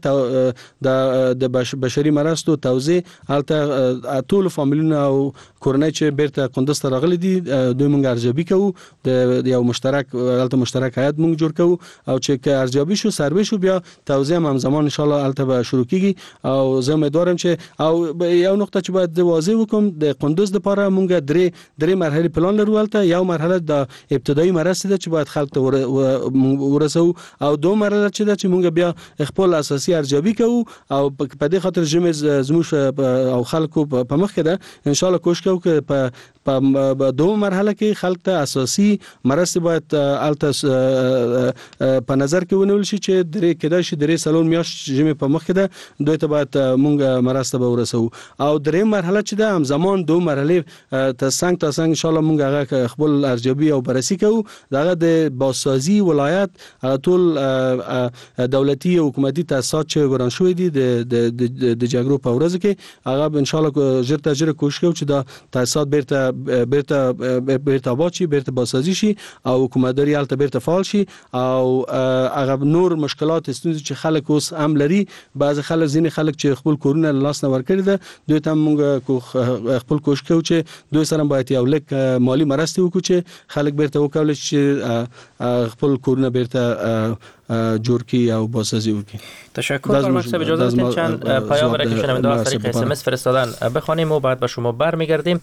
د بشري مرستو توزیع هلته ټول فامیلونه او کورنۍ چې بیرته قندوز ته راغلي دي دوی موږ ارزیابي کوو د یو مشترک هیئت موږ جوړ کوو او چې ارزیابي شو سروې شو بیا توزیع هم زمان ان شاء الله هلته به شروع کیږي او زه امیدوارم چې او یو نقطه چې باید واضح وکم د قندوز لپاره موږ درې مرحله پلان لرو. هلته یو مرحله د ابتدایي مرسته ده چې باید خلک ته ورسو او دوه مرحله چې ده چې موږ بیا خپل اساسي ارزیابي کوو او په دې خاطر زموږ او خلکو په مخ کې ده ان شاء الله کوشش کوو چې په دوه مرحله کې خلک ته اساسي مرسته باید هلته په نظر کې ونیول شي چې درې سالون میاشت جمع په مخ کې ده دوی ته باید مونږ مرسته به ورسو او درې مرحله چې ده هم زمان دوه مرحله تا څنګه ان شاء الله مونږ هغه خپل ارزیابي او بررسي کوو. دغه د بازسازي ولایت ټول دولتي او حکومتي تاسیسات چې وران شوې دي د جګړو په ورځ کې هغه ان شاء الله ژر تر ژره کوشش کوو چې دا تاسیسات بیرته آباد شي، بیرته بازسازي شي او حکومتداري هلته بیرته فعال شي او هغه نور مشکلات ستونزې چې خلک اوس هم لري، بعض خلک ځینې خلک چې خپل کورونه لاس نه ورکړي ده دوی ته موږ خپل کوشش کوو چې دوی سره باید یو لیک مالی مرسته وکړو چې خلک بیرته وکولای شي خپل کورونه بیرته جور کی او بازسازی وکړي. تشکر فرمانده صاحب. اجازه بدید چند پیام را که شنونده از طریق اس ام اس فرستادن بخوانیم و بعد به شما برمیگردیم.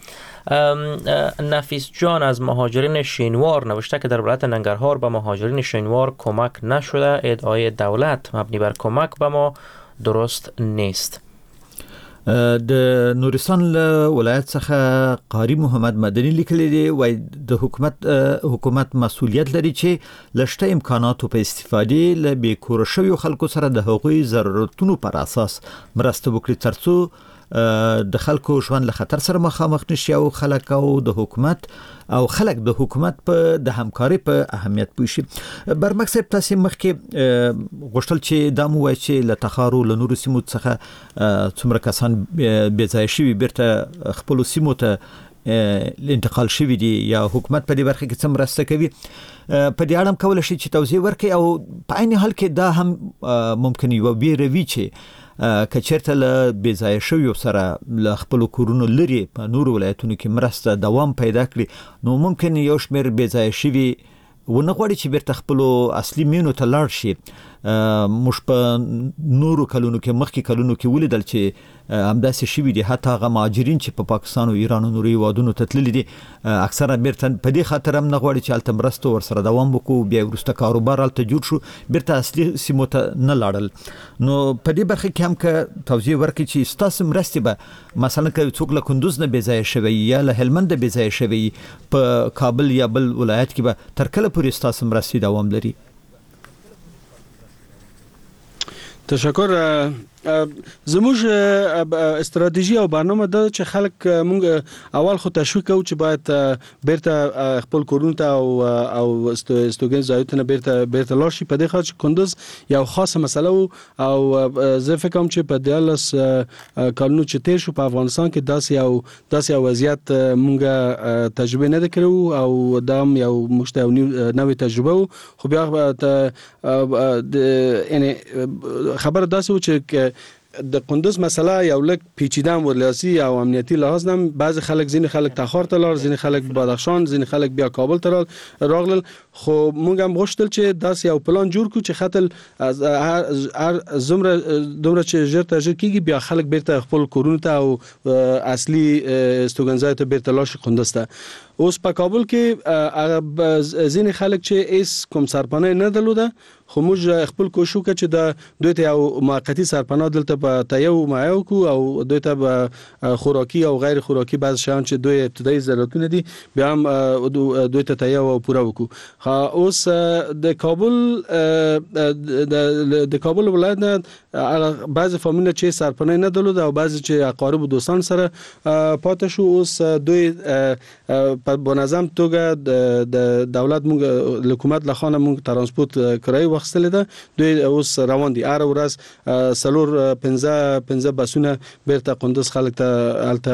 نفیس جان از مهاجرین شینوار نوشته که در ولایت ننگرهار به مهاجرین شینوار کمک نشده، ادعای دولت مبنی بر کمک به ما درست نیست. د نورستان ولایت څخه قاری محمد مدني لیکلی دی وای د حکومت مسؤلیت لري چې لشته امکاناتو په استفادې له بیکور شویو خلکو سره د حقوقي ضرورتونو پر اساس مرسته وکړي ترڅو د خلکو ژوند له خطر سره مخامخ نشي او خلک د حکومت په د همکاري په اهمیت پوه شي. برمک صاحب تاسو مخکې غوښتل چې دا مو وایي چې له تخارو له نورو سیمو څخه څومره کسان بې ځای شوي بیرته خپل سیمو ته انتقال شوي دي یا حکومت په دې برخه کې څه مرسته کوي په دې اړه کول شي چې توضیح ورکړي او په عین حال کې دا هم ممکن یو بیروي چې کچرته له بځای شوی سره له خپل کورونو لري په نور ولایتونو کې مرسته دوام پیدا کړي نو ممکن یو شمیر بځای شوی ونه غواړي چې بیرته خپل اصلي مینو ته لاړ شي. مش په نورو کلونو کې مخکې کلونو کې ولیدل چې همداسې شوي دي حتی هغه مهاجرین چې په پاکستان او ایران او نورو هیوادونو ته تللي دي اکثره بیرته په دې خاطر هم نه غواړي چې هلته مرسته ورسره دوام وکړو بیا وروسته کاروبار هلته جوړ شو بیرته اصلي سیمو ته نه لاړل. نو په دې برخه کې هم که توضیح ورکړي چې ستاسو مرستې به مثلا که څوک له کندوز نه بې ځایه شوی یا له هلمند بې ځایه شوی په کابل یا بل ولایت کې به تر کله پورې ستاسو مرستې دوام لري؟ تشکر. زموږ استراتیژي او برنامه ده چې خلک مونږ اول خو تشویق کوو چې باید بیرته خپل کورونو ته او استوګن ځایونو بیرته لاړ شي. په دې خاطر چې کندوز یو خاصه مسله او زه فکر کوم چې په دیالس کلونو چې تیر شو په افغانستان کې داسې یو وضعیت مونږ تجربه نه کړو او دا یو مشته نوې تجربه خو بیا یعنی خبر داسې و چې د کندوز مسله یو لک پیچیده ورلاسي او امنیتي لحاظ هم بعض خلک ځین خلک تخار ته لاړ ځین خلک بدخشان ځین خلک بیا کابل ته راغلل خو موږ هم غوښتل چې داسې یو پلان جوړ کړو چې خاطر هر دومره چې ژر کیږي بیا خلک بیرته خپل کورونو ته او اصلي استوګنځای ته بیرته لاړ شي کندوز ته. اوس په کابل کې ځین خلک چې اس کوم سرپناه نه درلوده خو موږ خپل کوشش وکړو چې د دوی ته یو موقتی سرپناه دلته په تایو مایو کو او دوی ته خوراکي او غیر خوراکي بعض شیان چې دوی ابتدایي ضرورتونه دي بیا هم دوی ته تایو او پوره وکړو. اوس د کابل ولایت نه بعض فامیلونه چې سرپناه نه درلوده او بعض چې اقارب او دوستان سره پاتې شو اوس دوی په منظم توګه د دولت مونږ حکومت له خانه مونږ ترانسپورت کرایه وخصلې ده دوی اوس روان دي هر ورځ سلور 15 بسونه بیرته کندوز خلک ته الته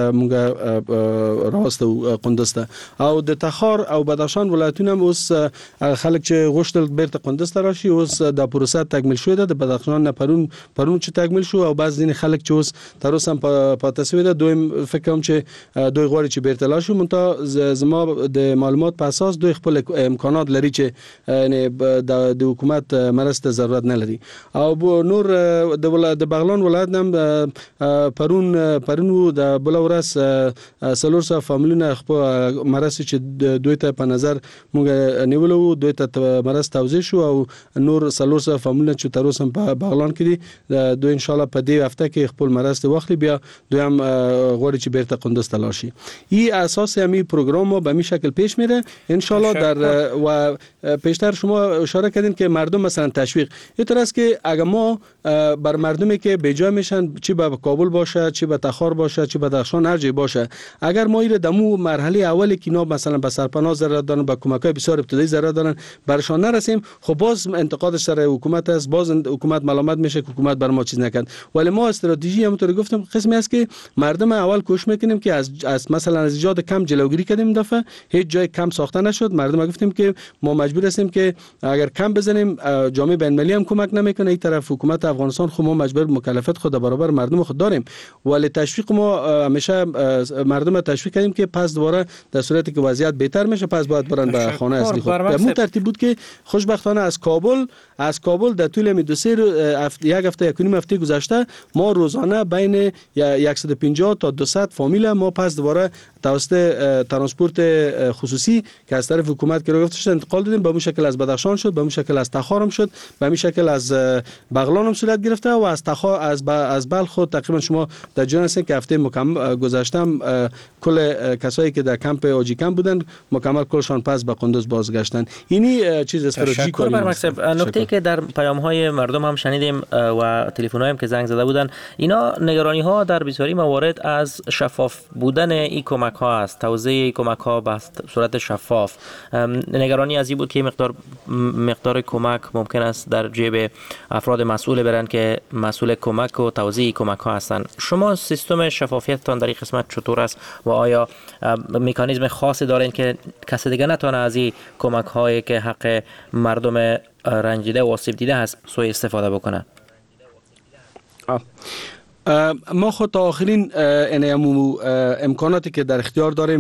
مونږ راوستو کندوز ته او د تخار او بدخشان ولایتونه اوس خلک چې غوښتل بیرته کندوز ته راشي اوس د پروسه تکمیل شوې ده. د بدخشان نه پرون چې تکمیل شو او بعض ځین خلک چې اوس تر اوسه په تسویه ده دوی فکر کوم چې دوی غواړي چې بیرته لاړ شي مونږ زما د معلومات په اساس دوی خپل امکانات لري چې یعنی د حکومت مرسته ضرورت نه لري او نور د بغلان ولایت هم پرون د بل ورځ سلورسه فامیلونه خپل مرسته چې دوی ته په نظر موږ نیولو دوی ته مرسته توزیع شو او نور سلورسه فامیلونه چې تر اوسه په بغلان کې دي دوی ان شاء الله په دې هفته کې خپل مرسته واخلي بیا دوی هم غواړي چې بیرته کندوز ته لاړ شي. این اساس همین پروگرام به این شکل پیش میره ان شاء الله در و پیشتر شما اشاره کردین که مردم مثلا تشویق اینطور است که اگر ما بر مردمی که به جای میشن چی به کابل باشه چی به تخار باشه چی به بدخشان هر جای باشه اگر ما این دمو مرحله اولی که اینا مثلا به سرپناه ضرورت دارن به کمک‌های بسیار ابتدایی ضرورت دارن برشان نرسیم خب باز انتقادش سر حکومت است باز حکومت ملامت میشه که حکومت بر ما چیز نکرد ولی ما استراتژی همونطور گفتم قسمی است که مردم اول کوشش میکنیم که از مثلا از ایجاد کم جلوگیری کردیم دفعه هیچ جای کم ساخته نشد مردم گفتیم که ما مجبور هستیم که اگر کم بزنیم جامعه بین المللی هم کمک نمیکنه این طرف حکومت افغانستان خود ما مجبور مکلفیت خود برابر مردم خود داریم ولی تشویق ما همیشه مردم تشویق کردیم که پس دوباره در صورتی که وضعیت بهتر میشه پس باید برن به خانه اصلی خود به ترتیب بود که خوشبختانه از کابل در طول یک هفته یک نیم هفته گذشته ما روزانه بین 150 تا 200 فامیل ما پس دوباره توسط ترانسپورت خصوصی که از طرف حکومت گرفته شد انتقال دادیم. به اون شکل از بدخشان شد، به اون شکل از تخارم شد، به همین شکل از بغلان هم صورت گرفته و از بلخ تقریبا شما در جریان هستین که هفته گذشتم کل کسایی که در کمپ اوجی کمپ بودن مکمل کلشان پس به قندوز بازگشتن. اینی چیز استراتژیک نکته که در پیام‌های مردم هم شنیدیم و تلفن‌هایی هم که زنگ زده بودن، اینا نگرانی‌ها در بسیاری موارد از شفاف بودن این کمک‌ها است، توزیع کمک‌ها به صورت شفاف. نگرانی از این بود که مقدار کمک ممکن است در جیب افراد مسئول برن که مسئول کمک و توزیع کمک‌ها هستند. شما سیستم شفافیتتان در این قسمت چطور است و آیا مکانیزم خاصی دارین که کسی دیگه نتونه از این کمک‌هایی که حق مردم رنجیده و آسیب دیده هست سوء استفاده بکنه؟ ما خود تا آخرین امکاناتی که در اختیار داریم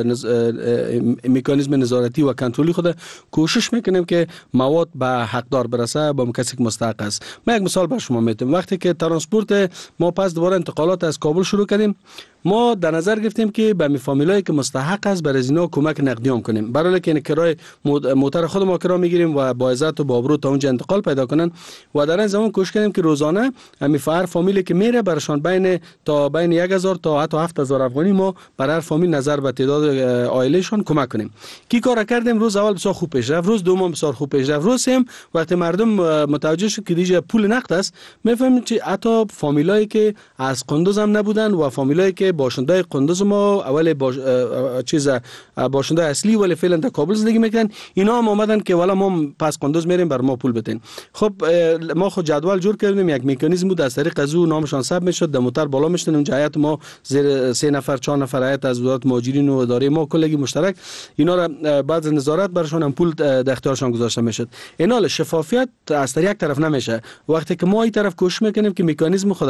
مکانیزم نظارتی و کنترلی خود کوشش میکنیم که مواد به حقدار برسه، به کسی که مستحق است. من یک مثال بر شما میتونم. وقتی که ترانسپورت ما پس دوباره انتقالات از کابل شروع کردیم، ما در نظر گرفتیم که به فامیلایی که مستحق است برای اینا کمک نقدی هم کنیم، برای که کرای موتر خود ما کرا میگیریم و با عزت و با آبرو تا اونجا انتقال پیدا کنن و در این زمان کوشش کردیم که روزانه همین هر فامیلی که میره برشان بین 1000 تا حتی 7000 افغانی ما برای هر فامیل نظر به تعداد عائلهشون کمک کنیم. کی کار کردیم؟ روز اول بسیار خوب پیش رفت، روز دوم بسیار خوب پیش رفت، روز سوم وقتی مردم متوجه شد که دیگه پول نقد است، میفهمیم که حتی فامیلایی که از قندوز هم نبودن و فامیلایی که باشنده قندوز ما اول باشنده اصلی ولی فعلا در کابل زندگی میکنن، اینا هم اومدن که والا ما پس قندوز میریم بر ما پول بدین. خب ما خود جدول جور کردیم، یک مکانیزم بود از طریق از اون نامشان ثبت میشد، در موتر بالا میشدن، اون هیئت ما زیر 3 نفر 4 نفر هیئت از وزارت مهاجرین و اداره ما کلگی مشترک اینا را بعد نظارت برشان هم پول در اختیارشان گذاشته میشد. اینال شفافیت از طریق یک طرف نمیشه. وقتی که ما این طرف کوشش میکنیم که مکانیزم خود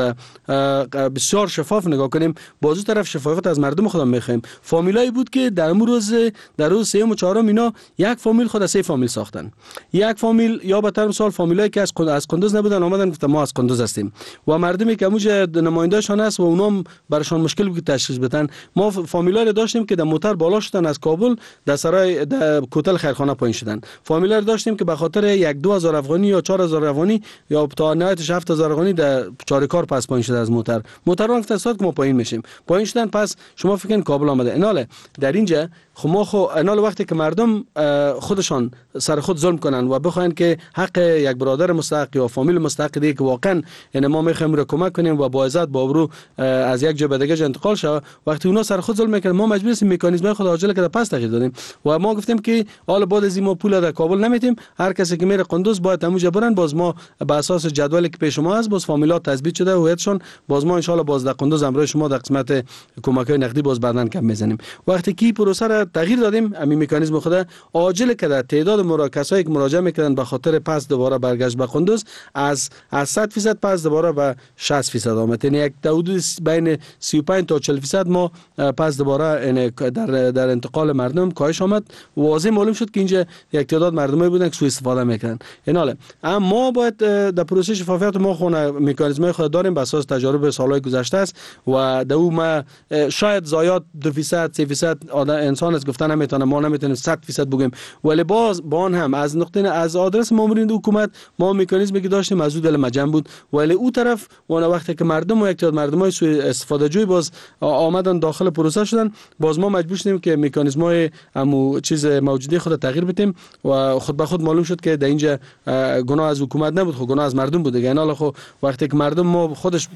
بسیار شفاف نگاه کنیم، بازو طرف شفافیت از مردم خودم میخوایم. فامیلایی بود که در روز 3 و 4 اینا یک فامیل خود 3 فامیل ساختن. یک فامیل یا به طور مثال فامیلایی که از قندوز نبودن اومدن گفتن ما از قندوز هستیم و مردمی که موج نمایندهشان است و اونام برشان مشکل بود تشخیص بدن. ما فامیلایی داشتیم که در موتر بالا شدن از کابل در سرای کوتل خیرخانه پایین شدن. فامیلایی داشتیم که به خاطر 2000 افغانی یا 4000 افغانی یا تا نهایتش 7000 افغانی در چارکار پس پایین شده از موتر رو گفتن که ما پایین میشیم. پایین شدن پس شما فکر کن کابل آمده. ایناله در اینجا اینال وقتی که مردم خودشان سر خود ظلم کنن و بخواین که حق یک برادر مستحق یا فامیل مستحق دیگه که واقعا یعنی ما میخوایم رو کمک کنیم و با عزت با آبرو از یک جا به دیگه انتقال شه، وقتی اونا سر خود ظلم میکنن ما مجبور هستیم مکانیزم خود عاجل که پس تغییر دادیم و ما گفتیم که حالا بعد از این ما پول در کابل نمیتیم، هر کسی که میره قندوز باید همونجا برن. باز ما به اساس جدولی که پیش ما هست باز فامیلات تثبیت شده و هیتشون باز ما ان شاء الله باز در قندوز امروز شما در قسمت کمک‌های نقدی باز بعداً کم میزنیم. وقتی کی پروسه را تغییر دادیم همین مکانیزم خود عاجل که در تعداد کسایی که مراجعه میکردن به خاطر پس دوباره برگشت به قندوز از 100% پس دوباره به 60% آمد. یعنی یک حدود بین 35 تا 40% ما پس دوباره در انتقال مردم کاهش آمد. واضح معلوم شد که اینجا یک تعداد مردمی بودن که سوء استفاده میکردن. اینا اما ما باید در پروسه شفافیت ما خونه مکانیزم خود داریم به اساس تجارب سالهای گذشته است و در اون ما شاید زایات 2% 3% انسان از گفتن نمیتونه، ما نمیتونیم 100% بگیم، ولی باز با هم از نقطه از آدرس مامورین حکومت ما مکانیزمی که داشتیم از دل مجمع بود، ولی او طرف وقتی که مردم و یک تعداد مردمای سوء استفاده جوی باز آمدن داخل پروسه شدن، باز ما مجبور شدیم که مکانیزم‌های همو چیز موجودی خود تغییر بدیم و خود به خود معلوم شد که در اینجا گناه از حکومت نبود، خود گناه از مردم بود دیگه. اینا خب وقتی که مردم ما خودش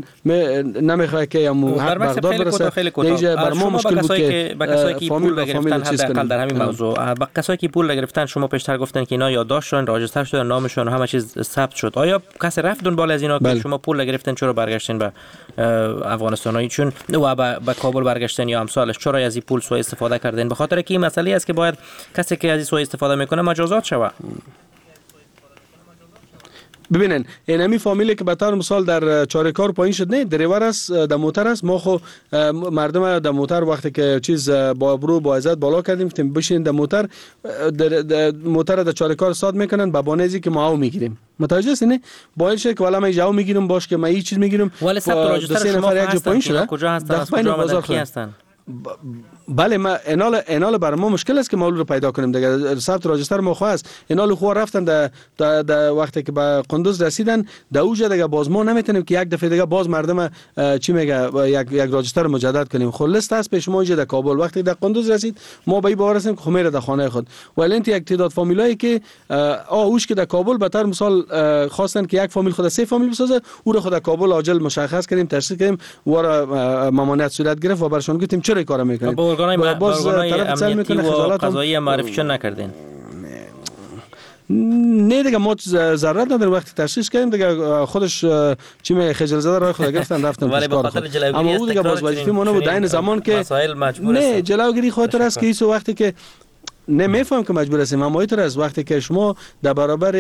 نمیخواد که همو حق بردار برسه، اینجا بر ما مشکل بود که کسایی که پول گرفتن حداقل در همین موضوع با کسایی که پول گرفتن شما پیشتر گفتن که اینا یادداشتشون راجستر شده، نامشون همه چیز ثبت شد. آیا کسی رفت دنبال از اینا که شما پول گرفتن چرا برگشتین به افغانستان چون و به کابل برگشتن یا امثالش، چرا از این پول سوء استفاده کردین؟ به خاطر که این مسئله است که باید کسی که از این سوء استفاده میکنه مجازات شود. ببینن این همین فامیلی که به طور مثال در چارکار پایین شد، نه دریور است در موتر است، ما خو مردم در موتر وقتی که چیز با ابرو با عزت بالا کردیم گفتیم بشین در موتر در چارکار ساد میکنن به بهانه ازی که ما او میگیریم. متوجه هستین؟ باید شه که والا من جاو میگیرم باش که من این چیز میگیرم ولی ثبت راجستر شما هستن کجا هستن؟ در بین بازار کی هستن؟ بله ما اینال برای ما مشکل است که مال رو پیدا کنیم دیگه. ثبت راجستر ما خواست اینال خو رفتن در وقتی که به قندوز رسیدن در اوجه دیگه باز ما نمیتونیم که یک دفعه دیگه باز مردم چی میگه یک راجستر مجدد کنیم. خلاص است پیش ما اینجا در کابل وقتی در قندوز رسید ما به این باور هستیم که خمیره در خانه خود. ولی انت یک تعداد فامیلایی که اوش که در کابل به طور مثال خواستن که یک فامیل خود 3 فامیل بسازه او رو خود در کابل عاجل مشخص کردیم تشخیص کردیم و ممانعت صورت گرفت و برشان گفتیم چرا این کارو میکنید. باز امنیتی و قضایی معرفی نکردین؟ نه دیگه ما ضرورت نداریم وقتی تشخیص کردیم دیگه خودش چی میگه خجل زده راه خود گرفتن رفتن ولی به خاطر جلوگیری اما او دیگه باز وظیفه ما نبود در این زمان که نه جلوگیری خاطر است که ایسو وقتی که نمیفهم که مجبور هستیم اما اینطور است وقتی که شما در برابر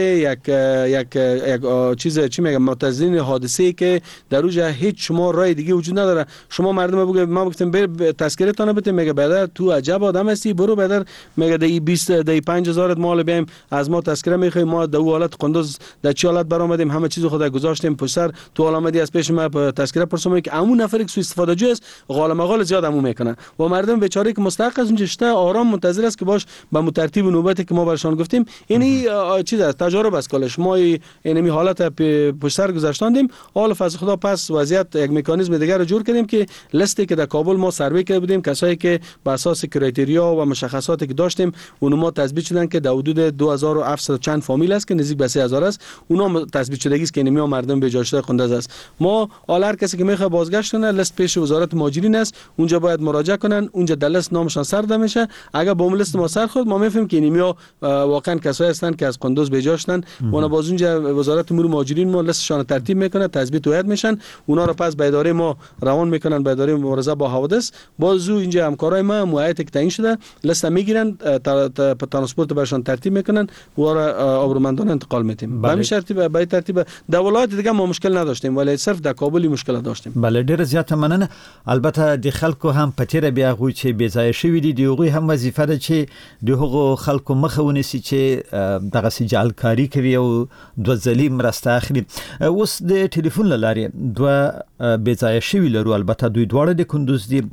یک چیز چی میگم متضمن حادثه‌ای که در اوجه هیچ شما راه دیگه وجود نداره شما مردم بگه ما گفتم بر تذکرتون بده میگه بعد تو عجب آدم هستی برو بعد میگه دی 20 دی 5000 مال بیایم از ما تذکره میخوایم ما در حالت قندوز در چه حالت برآمدیم همه چیز خود گذاشتیم پشت سر تو علامتی از پیش ما تذکره پرسوم که همون نفری که سوء استفاده جو است غال مغال زیاد همون میکنه و مردم بیچاره که مستحق از اونجا شته آرام منتظر است که باش با ترتیب نوبتی که ما برشان گفتیم اینی چیز است تجارب است کالش ما اینمی حالت پشت سر گذاشتاندیم حال فضل خدا پس وضعیت یک مکانیزم دیگر رو جور کردیم که لیستی که در کابل ما سروی کرده بودیم کسایی که به اساس کرایتریا و مشخصاتی که داشتیم اونها تثبیت شدن که در حدود 2700 چند فامیل است که نزدیک به 3000 است اونها تثبیت شدگی است که اینمی مردم به جای شده قندوز است ما هر کسی که میخواد بازگشت کنه لیست پیش وزارت مهاجرین است اونجا باید مراجعه کنن اونجا در لیست نامشان سرد میشه اگر با اون لیست ما سر خود ما میفهمیم که اینیا واقعا کسایی هستند که از قندوز بجاشتن اونا باز اونجا وزارت امور مهاجرین ما لیستشان ترتیب میکنه تثبیت هویت میشن اونا رو پس به اداره ما روان میکنن به اداره مبارزه با حوادث باز اینجا همکارای ما موایت که تعیین شده لیست میگیرن ترانسپورت برشان ترتیب میکنن و آبرومندان انتقال میدیم به همین ترتیب به ترتیب در ولایت دیگه ما مشکل نداشتیم ولی صرف در کابل مشکل داشتیم. بله ډیر زیات مننه. البته د خلکو هم پټیره بیا غوي چې بې ځای شوی دي دیغه هم وظیفه ده چې دغه خلکو مخه ونیسي چې دغه سجالکاری کوي او دوزلی مرسته اخلي. اوس د ټلیفون لاري دوه بې ځای شوی لرو البته دوی دواړه د کندوز دي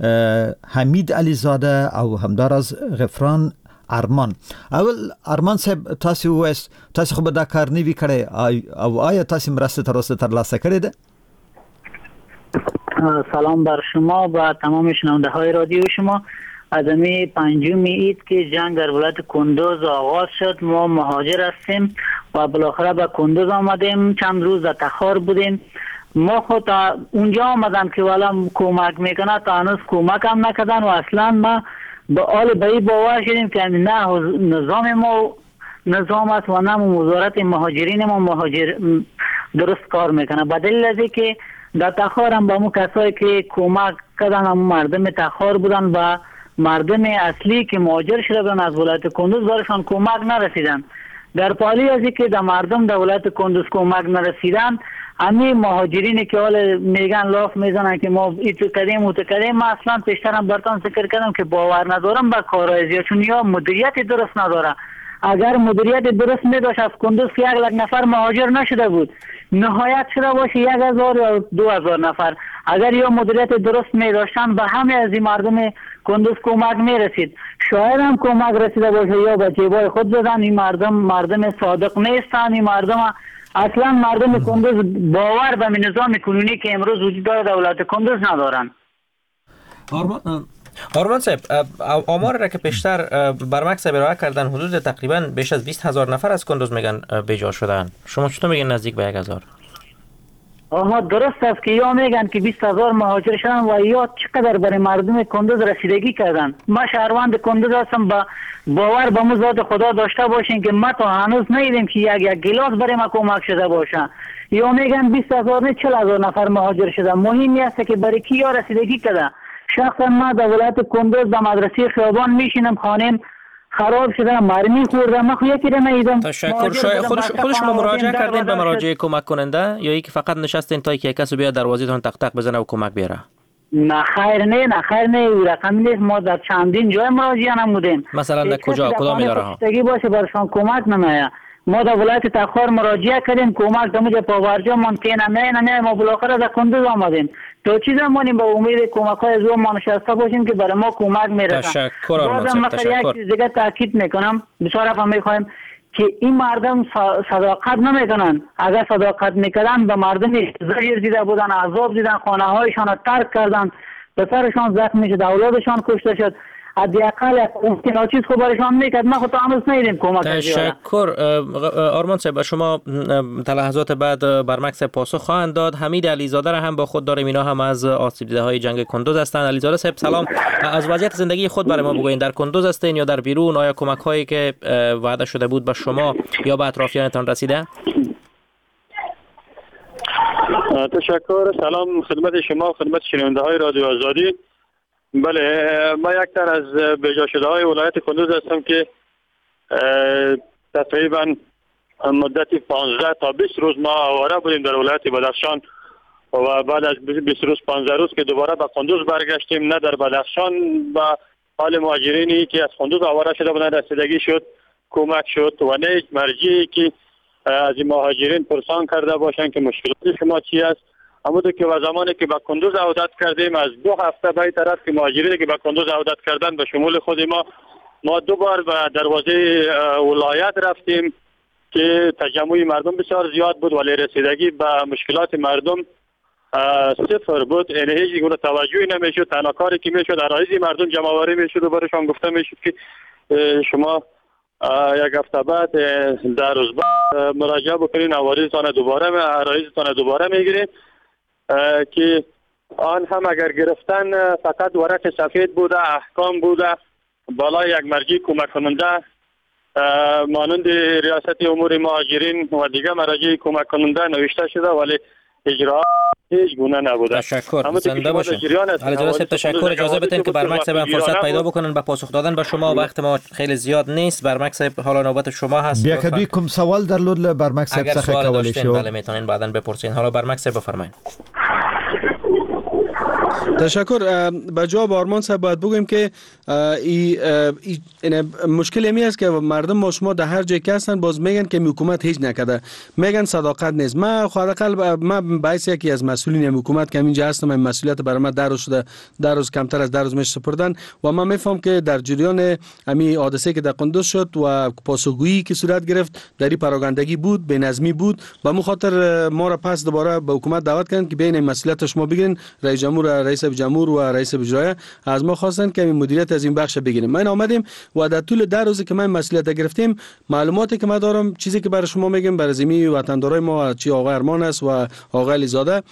حمید علیزاده او همدارز غفران ارمان. اول ارمان صاحب تاسو وایس تاسو خو به دا کار نه وی کړی او آیا تاسو مرسته تر اوسه ترلاسه کړی ده؟ سلام بر شما و تمام شنونده های رادیو شما. از امی 5 عید که جنگ در ولایت کندوز آغاز شد ما مهاجر هستیم و بالاخره به کندوز آمدیم چند روز در تخار بودیم ما خود اونجا آمدم که والا کمک میکنه تا هنوز کمک هم نکردن و اصلا ما به آل بایی باور شدیم که نه نظام ما نظام است و نه وزارت مهاجرین ما مهاجر درست کار میکنه به دلیل از که در تخار هم با مو کسایی که کمک کردن هم مردم تخار بودن و مردم اصلی که مهاجر شده بودن از ولایت کندوز برشان کمک نرسیدن در پالی از که در مردم در ولایت کندوز کمک نرسیدن همین مهاجرین که حال میگن لاف میزنن که ما ایتو کردیم اوتو کردیم ما اصلا پیشترم برتان ذکر کردم که باور ندارم به کارهای چون یا مدیریت درست نداره اگر مدیریت درست میداشت از کندوز که 100,000 نفر مهاجر نشده بود نهایت شده باشه 1000 یا 2000 نفر اگر یا مدیریت درست میداشتن به همه از این مردم کندوز کمک میرسید شاید هم کمک رسیده باشه یا به جیبای خود زدن این مردم صادق نیستن این مردم اصلا مردم کندوز باور به نظام کنونی که امروز وجود داره در ولایت کندوز ندارن. آرمان صاحب آمار را که پیشتر برمک صاحب ارائه کردن حدود تقریبا بیش از 20,000 نفر از کندوز میگن بجا شدن شما چطور میگن نزدیک به 1,000؟ آها درست است که یا میگن که 20,000 مهاجر شدن و یا چقدر برای مردم کندوز رسیدگی کردن. ما شهروند کندوز هستم با باور به مزاد خدا داشته باشین که ما تا هنوز ندیدیم که یک گلاس برای ما کمک شده باشه یا میگن 20,000 نه 40,000 نفر مهاجر شدن مهمی است که برای کی رسیدگی کرده. شخصا ما در ولایت کندوز در مدرسه خیابان میشینم خانم خراب شده مرمی خورده ما یکی رو ندیدم. تشکر. خود شما مراجعه کردین به مراجع کمک کننده یا اینکه فقط نشستین تا یک کسی بیاد دروازه‌تون تق تق بزنه و کمک بیاره؟ نه خیر نه رقم نیست ما در چندین جای مراجعه نمودیم مثلا در کجا کدام اداره ها؟ باشه برشان کمک نمیاد ما در ولایت تخار مراجعه کردیم، کمک دموج پاورجا ممکن نه ما بالاخره در کندوز آمدیم تا چیز مانیم به امید کمک های از ما نشسته باشیم که برای ما کمک میرسن. بازم مثلا یک چیز دیگه تاکید میکنم، بسیار افهم میخوایم که این مردم صداقت نمیکنن. اگر صداقت میکردن به مردم زجر دیده بودن، عذاب دیدن، خانه هایشان را ترک کردن، پسرشان زخمی شد، اولادشان کشته شد، حداقل ممکن چیز خو برشان میکرد. ما خود هنوز ندیدیم کمک. تشکر. آرمان صاحب شما تلحظات بعد برمک صاحب پاسخ خواهند داد. حمید علیزاده را هم با خود داریم، اینا هم از آسیب دیده های جنگ کندوز هستند. علیزاده صاحب سلام، از وضعیت زندگی خود برای ما بگوین. در کندوز هستین یا در بیرون؟ آیا کمک هایی که وعده شده بود به شما یا به اطرافیانتان رسیده؟ تشکر. سلام خدمت شما، خدمت شنونده های رادیو آزادی. بله، ما یک تن از بجا شده های ولایت کندوز هستم که تقریبا مدتی 15 تا 20 روز ما آواره بودیم در ولایت بدخشان و بعد از 20 روز 15 روز که دوباره به کندوز برگشتیم، نه در بدخشان با حال مهاجرینی که از کندوز آواره شده بودن رسیدگی شد، کمک شد و نه یک مرجعی که از این مهاجرین پرسان کرده باشن که مشکلات شما چی است. همونطور که و زمانی که به کندوز عودت کردیم، از 2 هفته به طرف که مهاجرینی که به کندوز عودت کردن به شمول خود ما 2 بار به دروازه ولایت رفتیم که تجمع مردم بسیار زیاد بود ولی رسیدگی به مشکلات مردم صفر بود. یعنی هیچ گونه توجهی نمیشد. تنها کاری که میشد عرایض مردم جمع آوری میشد و برشان گفته میشد که شما یک هفته بعد در روزبه مراجعه بکنین، عرایضتان دوباره میگیرین که آن هم اگر گرفتن فقط ورق سفید بوده، احکام بوده، بالای یک مرجع کمک کننده مانند ریاست امور مهاجرین و دیگه مراجع کمک کننده نوشته شده ولی اجرا هیچ گونه نبوده. تشکر. زنده باشین. علیزاده صاحب تشکر. اجازه بدین که برمک صاحب فرصت پیدا بکنن به پاسخ دادن به شما. وقت ما خیلی زیاد نیست. برمک صاحب حالا نوبت شما هست. بیا کدی کوم سوال در لود برمک صاحب څخه کولی شو. بله میتونین بعداً بپرسین. حالا برمک صاحب بفرمایید. تشکر. با جواب آرمان صاحب باید بگویم که این مشکل همی است که مردم با شما در هر جای که هستن باز میگن که حکومت هیچ نکرده، میگن صداقت نیست. من حداقل من باعث یکی از مسئولین حکومت که اینجا هستم، این مسئولیت برای من در شده، در روز کمتر از در روز میشه سپردن و من میفهم که در جریان امی حادثه که در قندوز شد و پاسخگویی که صورت گرفت در پراگندگی بود، بی‌نظمی بود. به مو خاطر ما را پس دوباره به حکومت دعوت کردن که بین مسئولیت شما بگیرین. رئیس جمهور و رئیس اجرایی از ما خواستن که مدیریت از این بخش بگیریم. من آمدیم و در طول 10 روزی که من مسئولیت گرفتیم، معلوماتی که من دارم، چیزی که برای شما میگم، برای زمین وطندارای ما چی آقای ارمان است و آقای علیزاده،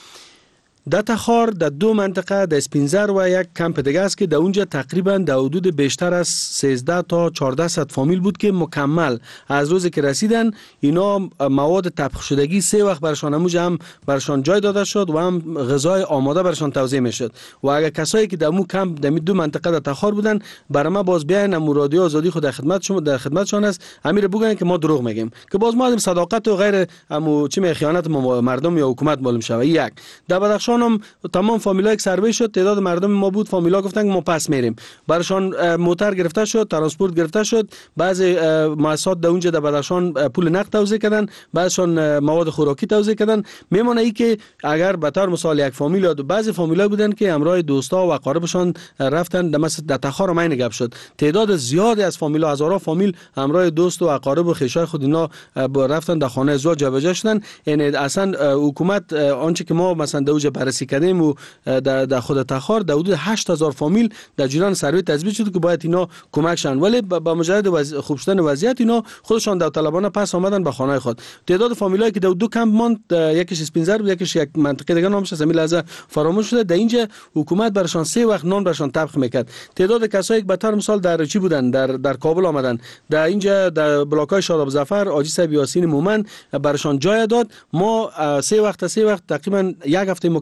در تخار در 2 منطقه در اسپینزر و یک کمپ دیگه است که در اونجا تقریبا در حدود بیشتر از 13 تا 1400 فامیل بود که مکمل از روزی که رسیدن اینا مواد طبخ شدگی 3 وقت برشان هم برشان جای داده شد و هم غذای آماده برشان توزیع میشد. و اگر کسایی که در مو کمپ در 2 منطقه در تخار بودن برای ما باز بیاین رادیو آزادی خود در خدمتشون است، امیر بگن که ما دروغ میگیم که باز ما صداقت و غیر چی خیانت مردم یا حکومت معلوم شوه. یک در بدخشان هم تمام فامیل‌ها یک سروی شد، تعداد مردم ما بود، فامیل‌ها گفتن که ما پس میریم، برشان موتر گرفته شد، ترانسپورت گرفته شد، بعضی مؤسسات در اونجا در بدخشان پول نقد توزیع کردن، بعضشان مواد خوراکی توزیع کردن. میمونه ای که اگر به طور مثال یک فامیل یا بعضی فامیل‌ها بودن که همراه دوستا و اقاربشان رفتن در تخار ماین گپ شد، تعداد زیادی از فامیل‌ها، هزارها فامیل همراه دوست و اقارب و خویشای خود اینا رفتن در خانه ازدواج جابجا شدن. یعنی اصلا حکومت آنچه که ما مثلا در اوج بررسی کردیم و در خود تخار در حدود 8000 فامیل در جریان سروی تثبیت شد که باید اینا کمک شن، ولی با مجرد خوب شدن وضعیت اینا خودشان داوطلبانه پس آمدن به خانه خود. تعداد فامیلایی که در 2 کمپ ماند، یکیش اسپینزر بود، یکیش یک منطقه دیگه نامش از همین لحظه فراموش شده، در اینجا حکومت برشان 3 وقت نان برشان طبخ میکرد. تعداد کسایی که به طور مثال در چی بودن در کابل آمدن، در اینجا در بلاک‌های شاداب ظفر حاجی صاحب یاسین مومن برشان جای داد. ما 3 وقت تقریبا یک هفته مکمل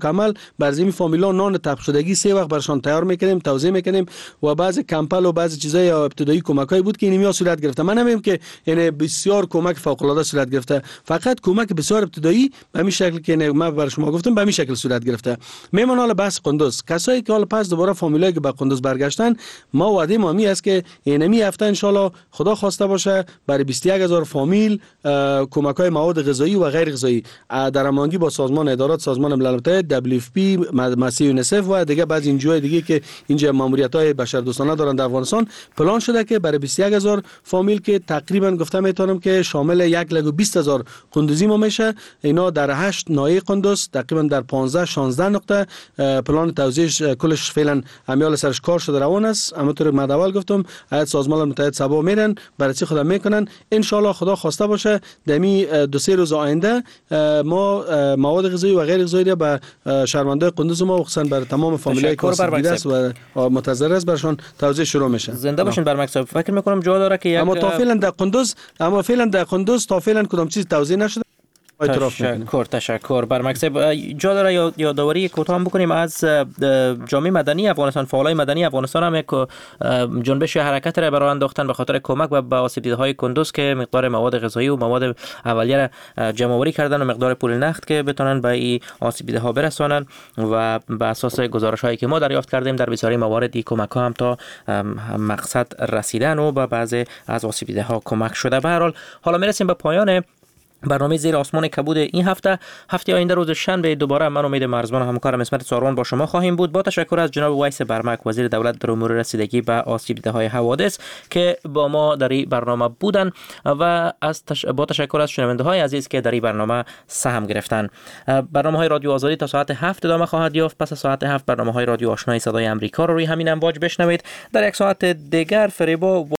مکمل بر زمین فامیلا نان تبخ شدگی 3 وقت برشان تیار میکنیم، توزیع میکنیم و بعضی کمپل و بعضی چیزای ابتدایی کمکای بود که اینمیا صورت گرفته. من نمیم که یعنی بسیار کمک فوق العاده صورت گرفته، فقط کمک بسیار ابتدایی به همین شکل که من بر شما گفتم به همین شکل صورت گرفته. میمون حالا بحث قندوز، کسایی که حالا پس دوباره فامیلایی که به قندوز برگشتن، ما وعده ما می است که اینمی هفته ان شاء الله خدا خواسته باشه برای 21000 فامیل کمک‌های مواد غذایی و غیر غذایی در هماهنگی با سازمان ادارات سازمان ملل متحد WFP مسیح یونیسف و دیگه بعضی انجیوهای دیگه که اینجا ماموریت‌های بشردوستانه دارن در افغانستان پلان شده که برای 21000 فامیل که تقریبا گفتم میتونم که شامل 1,20,000 قندوزی ما میشه، اینا در 8 ناحیه قندوز تقریبا در 15-16 نقطه پلان توزیع کلش فعلا امیال سرش کار شده روان است. همونطور مداول گفتم هیئت سازمان متحد سبا میرن برای چی خدا میکنن ان شاء الله خدا خواسته باشه دمی 2-3 روز آینده ما مواد غذایی و غیر غذایی به شهروندان قندوز ما خصوصا بر تمام فامیلای کاسبگیر است و منتظر است برشان توزیع شروع میشه. زنده باشین بر مکتب. فکر میکنم جا داره که اما تا فعلا در قندوز تا فعلا کدام چیز توزیع نشده. تشکر بر مکتب. جا داره یادآوری کوتاه بکنیم از جامعه مدنی افغانستان، فعالای مدنی افغانستان هم یک جنبش حرکت را برای انداختن به خاطر کمک به آسیب دیده‌های کندوز که مقدار مواد غذایی و مواد اولیه را جمع آوری کردن و مقدار پول نقد که بتونن به این آسیب دیده‌ها برسونن و به اساس گزارش‌هایی که ما دریافت کردیم در بسیاری موارد این کمک‌ها هم تا مقصد رسیدن و به بعضی از آسیب دیده‌ها کمک شده. به هر حال حالا میرسیم به پایان برنامه زیر آسمان کبود این هفته آینده روز شنبه دوباره من امید مرزبان و همکارم اسمت ساروان با شما خواهیم بود. با تشکر از جناب ویس برمک وزیر دولت در امور رسیدگی به آسیب دیده‌های حوادث که با ما در این برنامه بودن و با تشکر از شنونده‌های عزیز که در این برنامه سهم گرفتن. برنامه‌های رادیو آزادی تا ساعت 7 ادامه خواهد یافت. پس از ساعت 7 برنامه‌های رادیو آشنای صدای آمریکا رو روی همین امواج بشنوید. در یک ساعت دیگر فریبا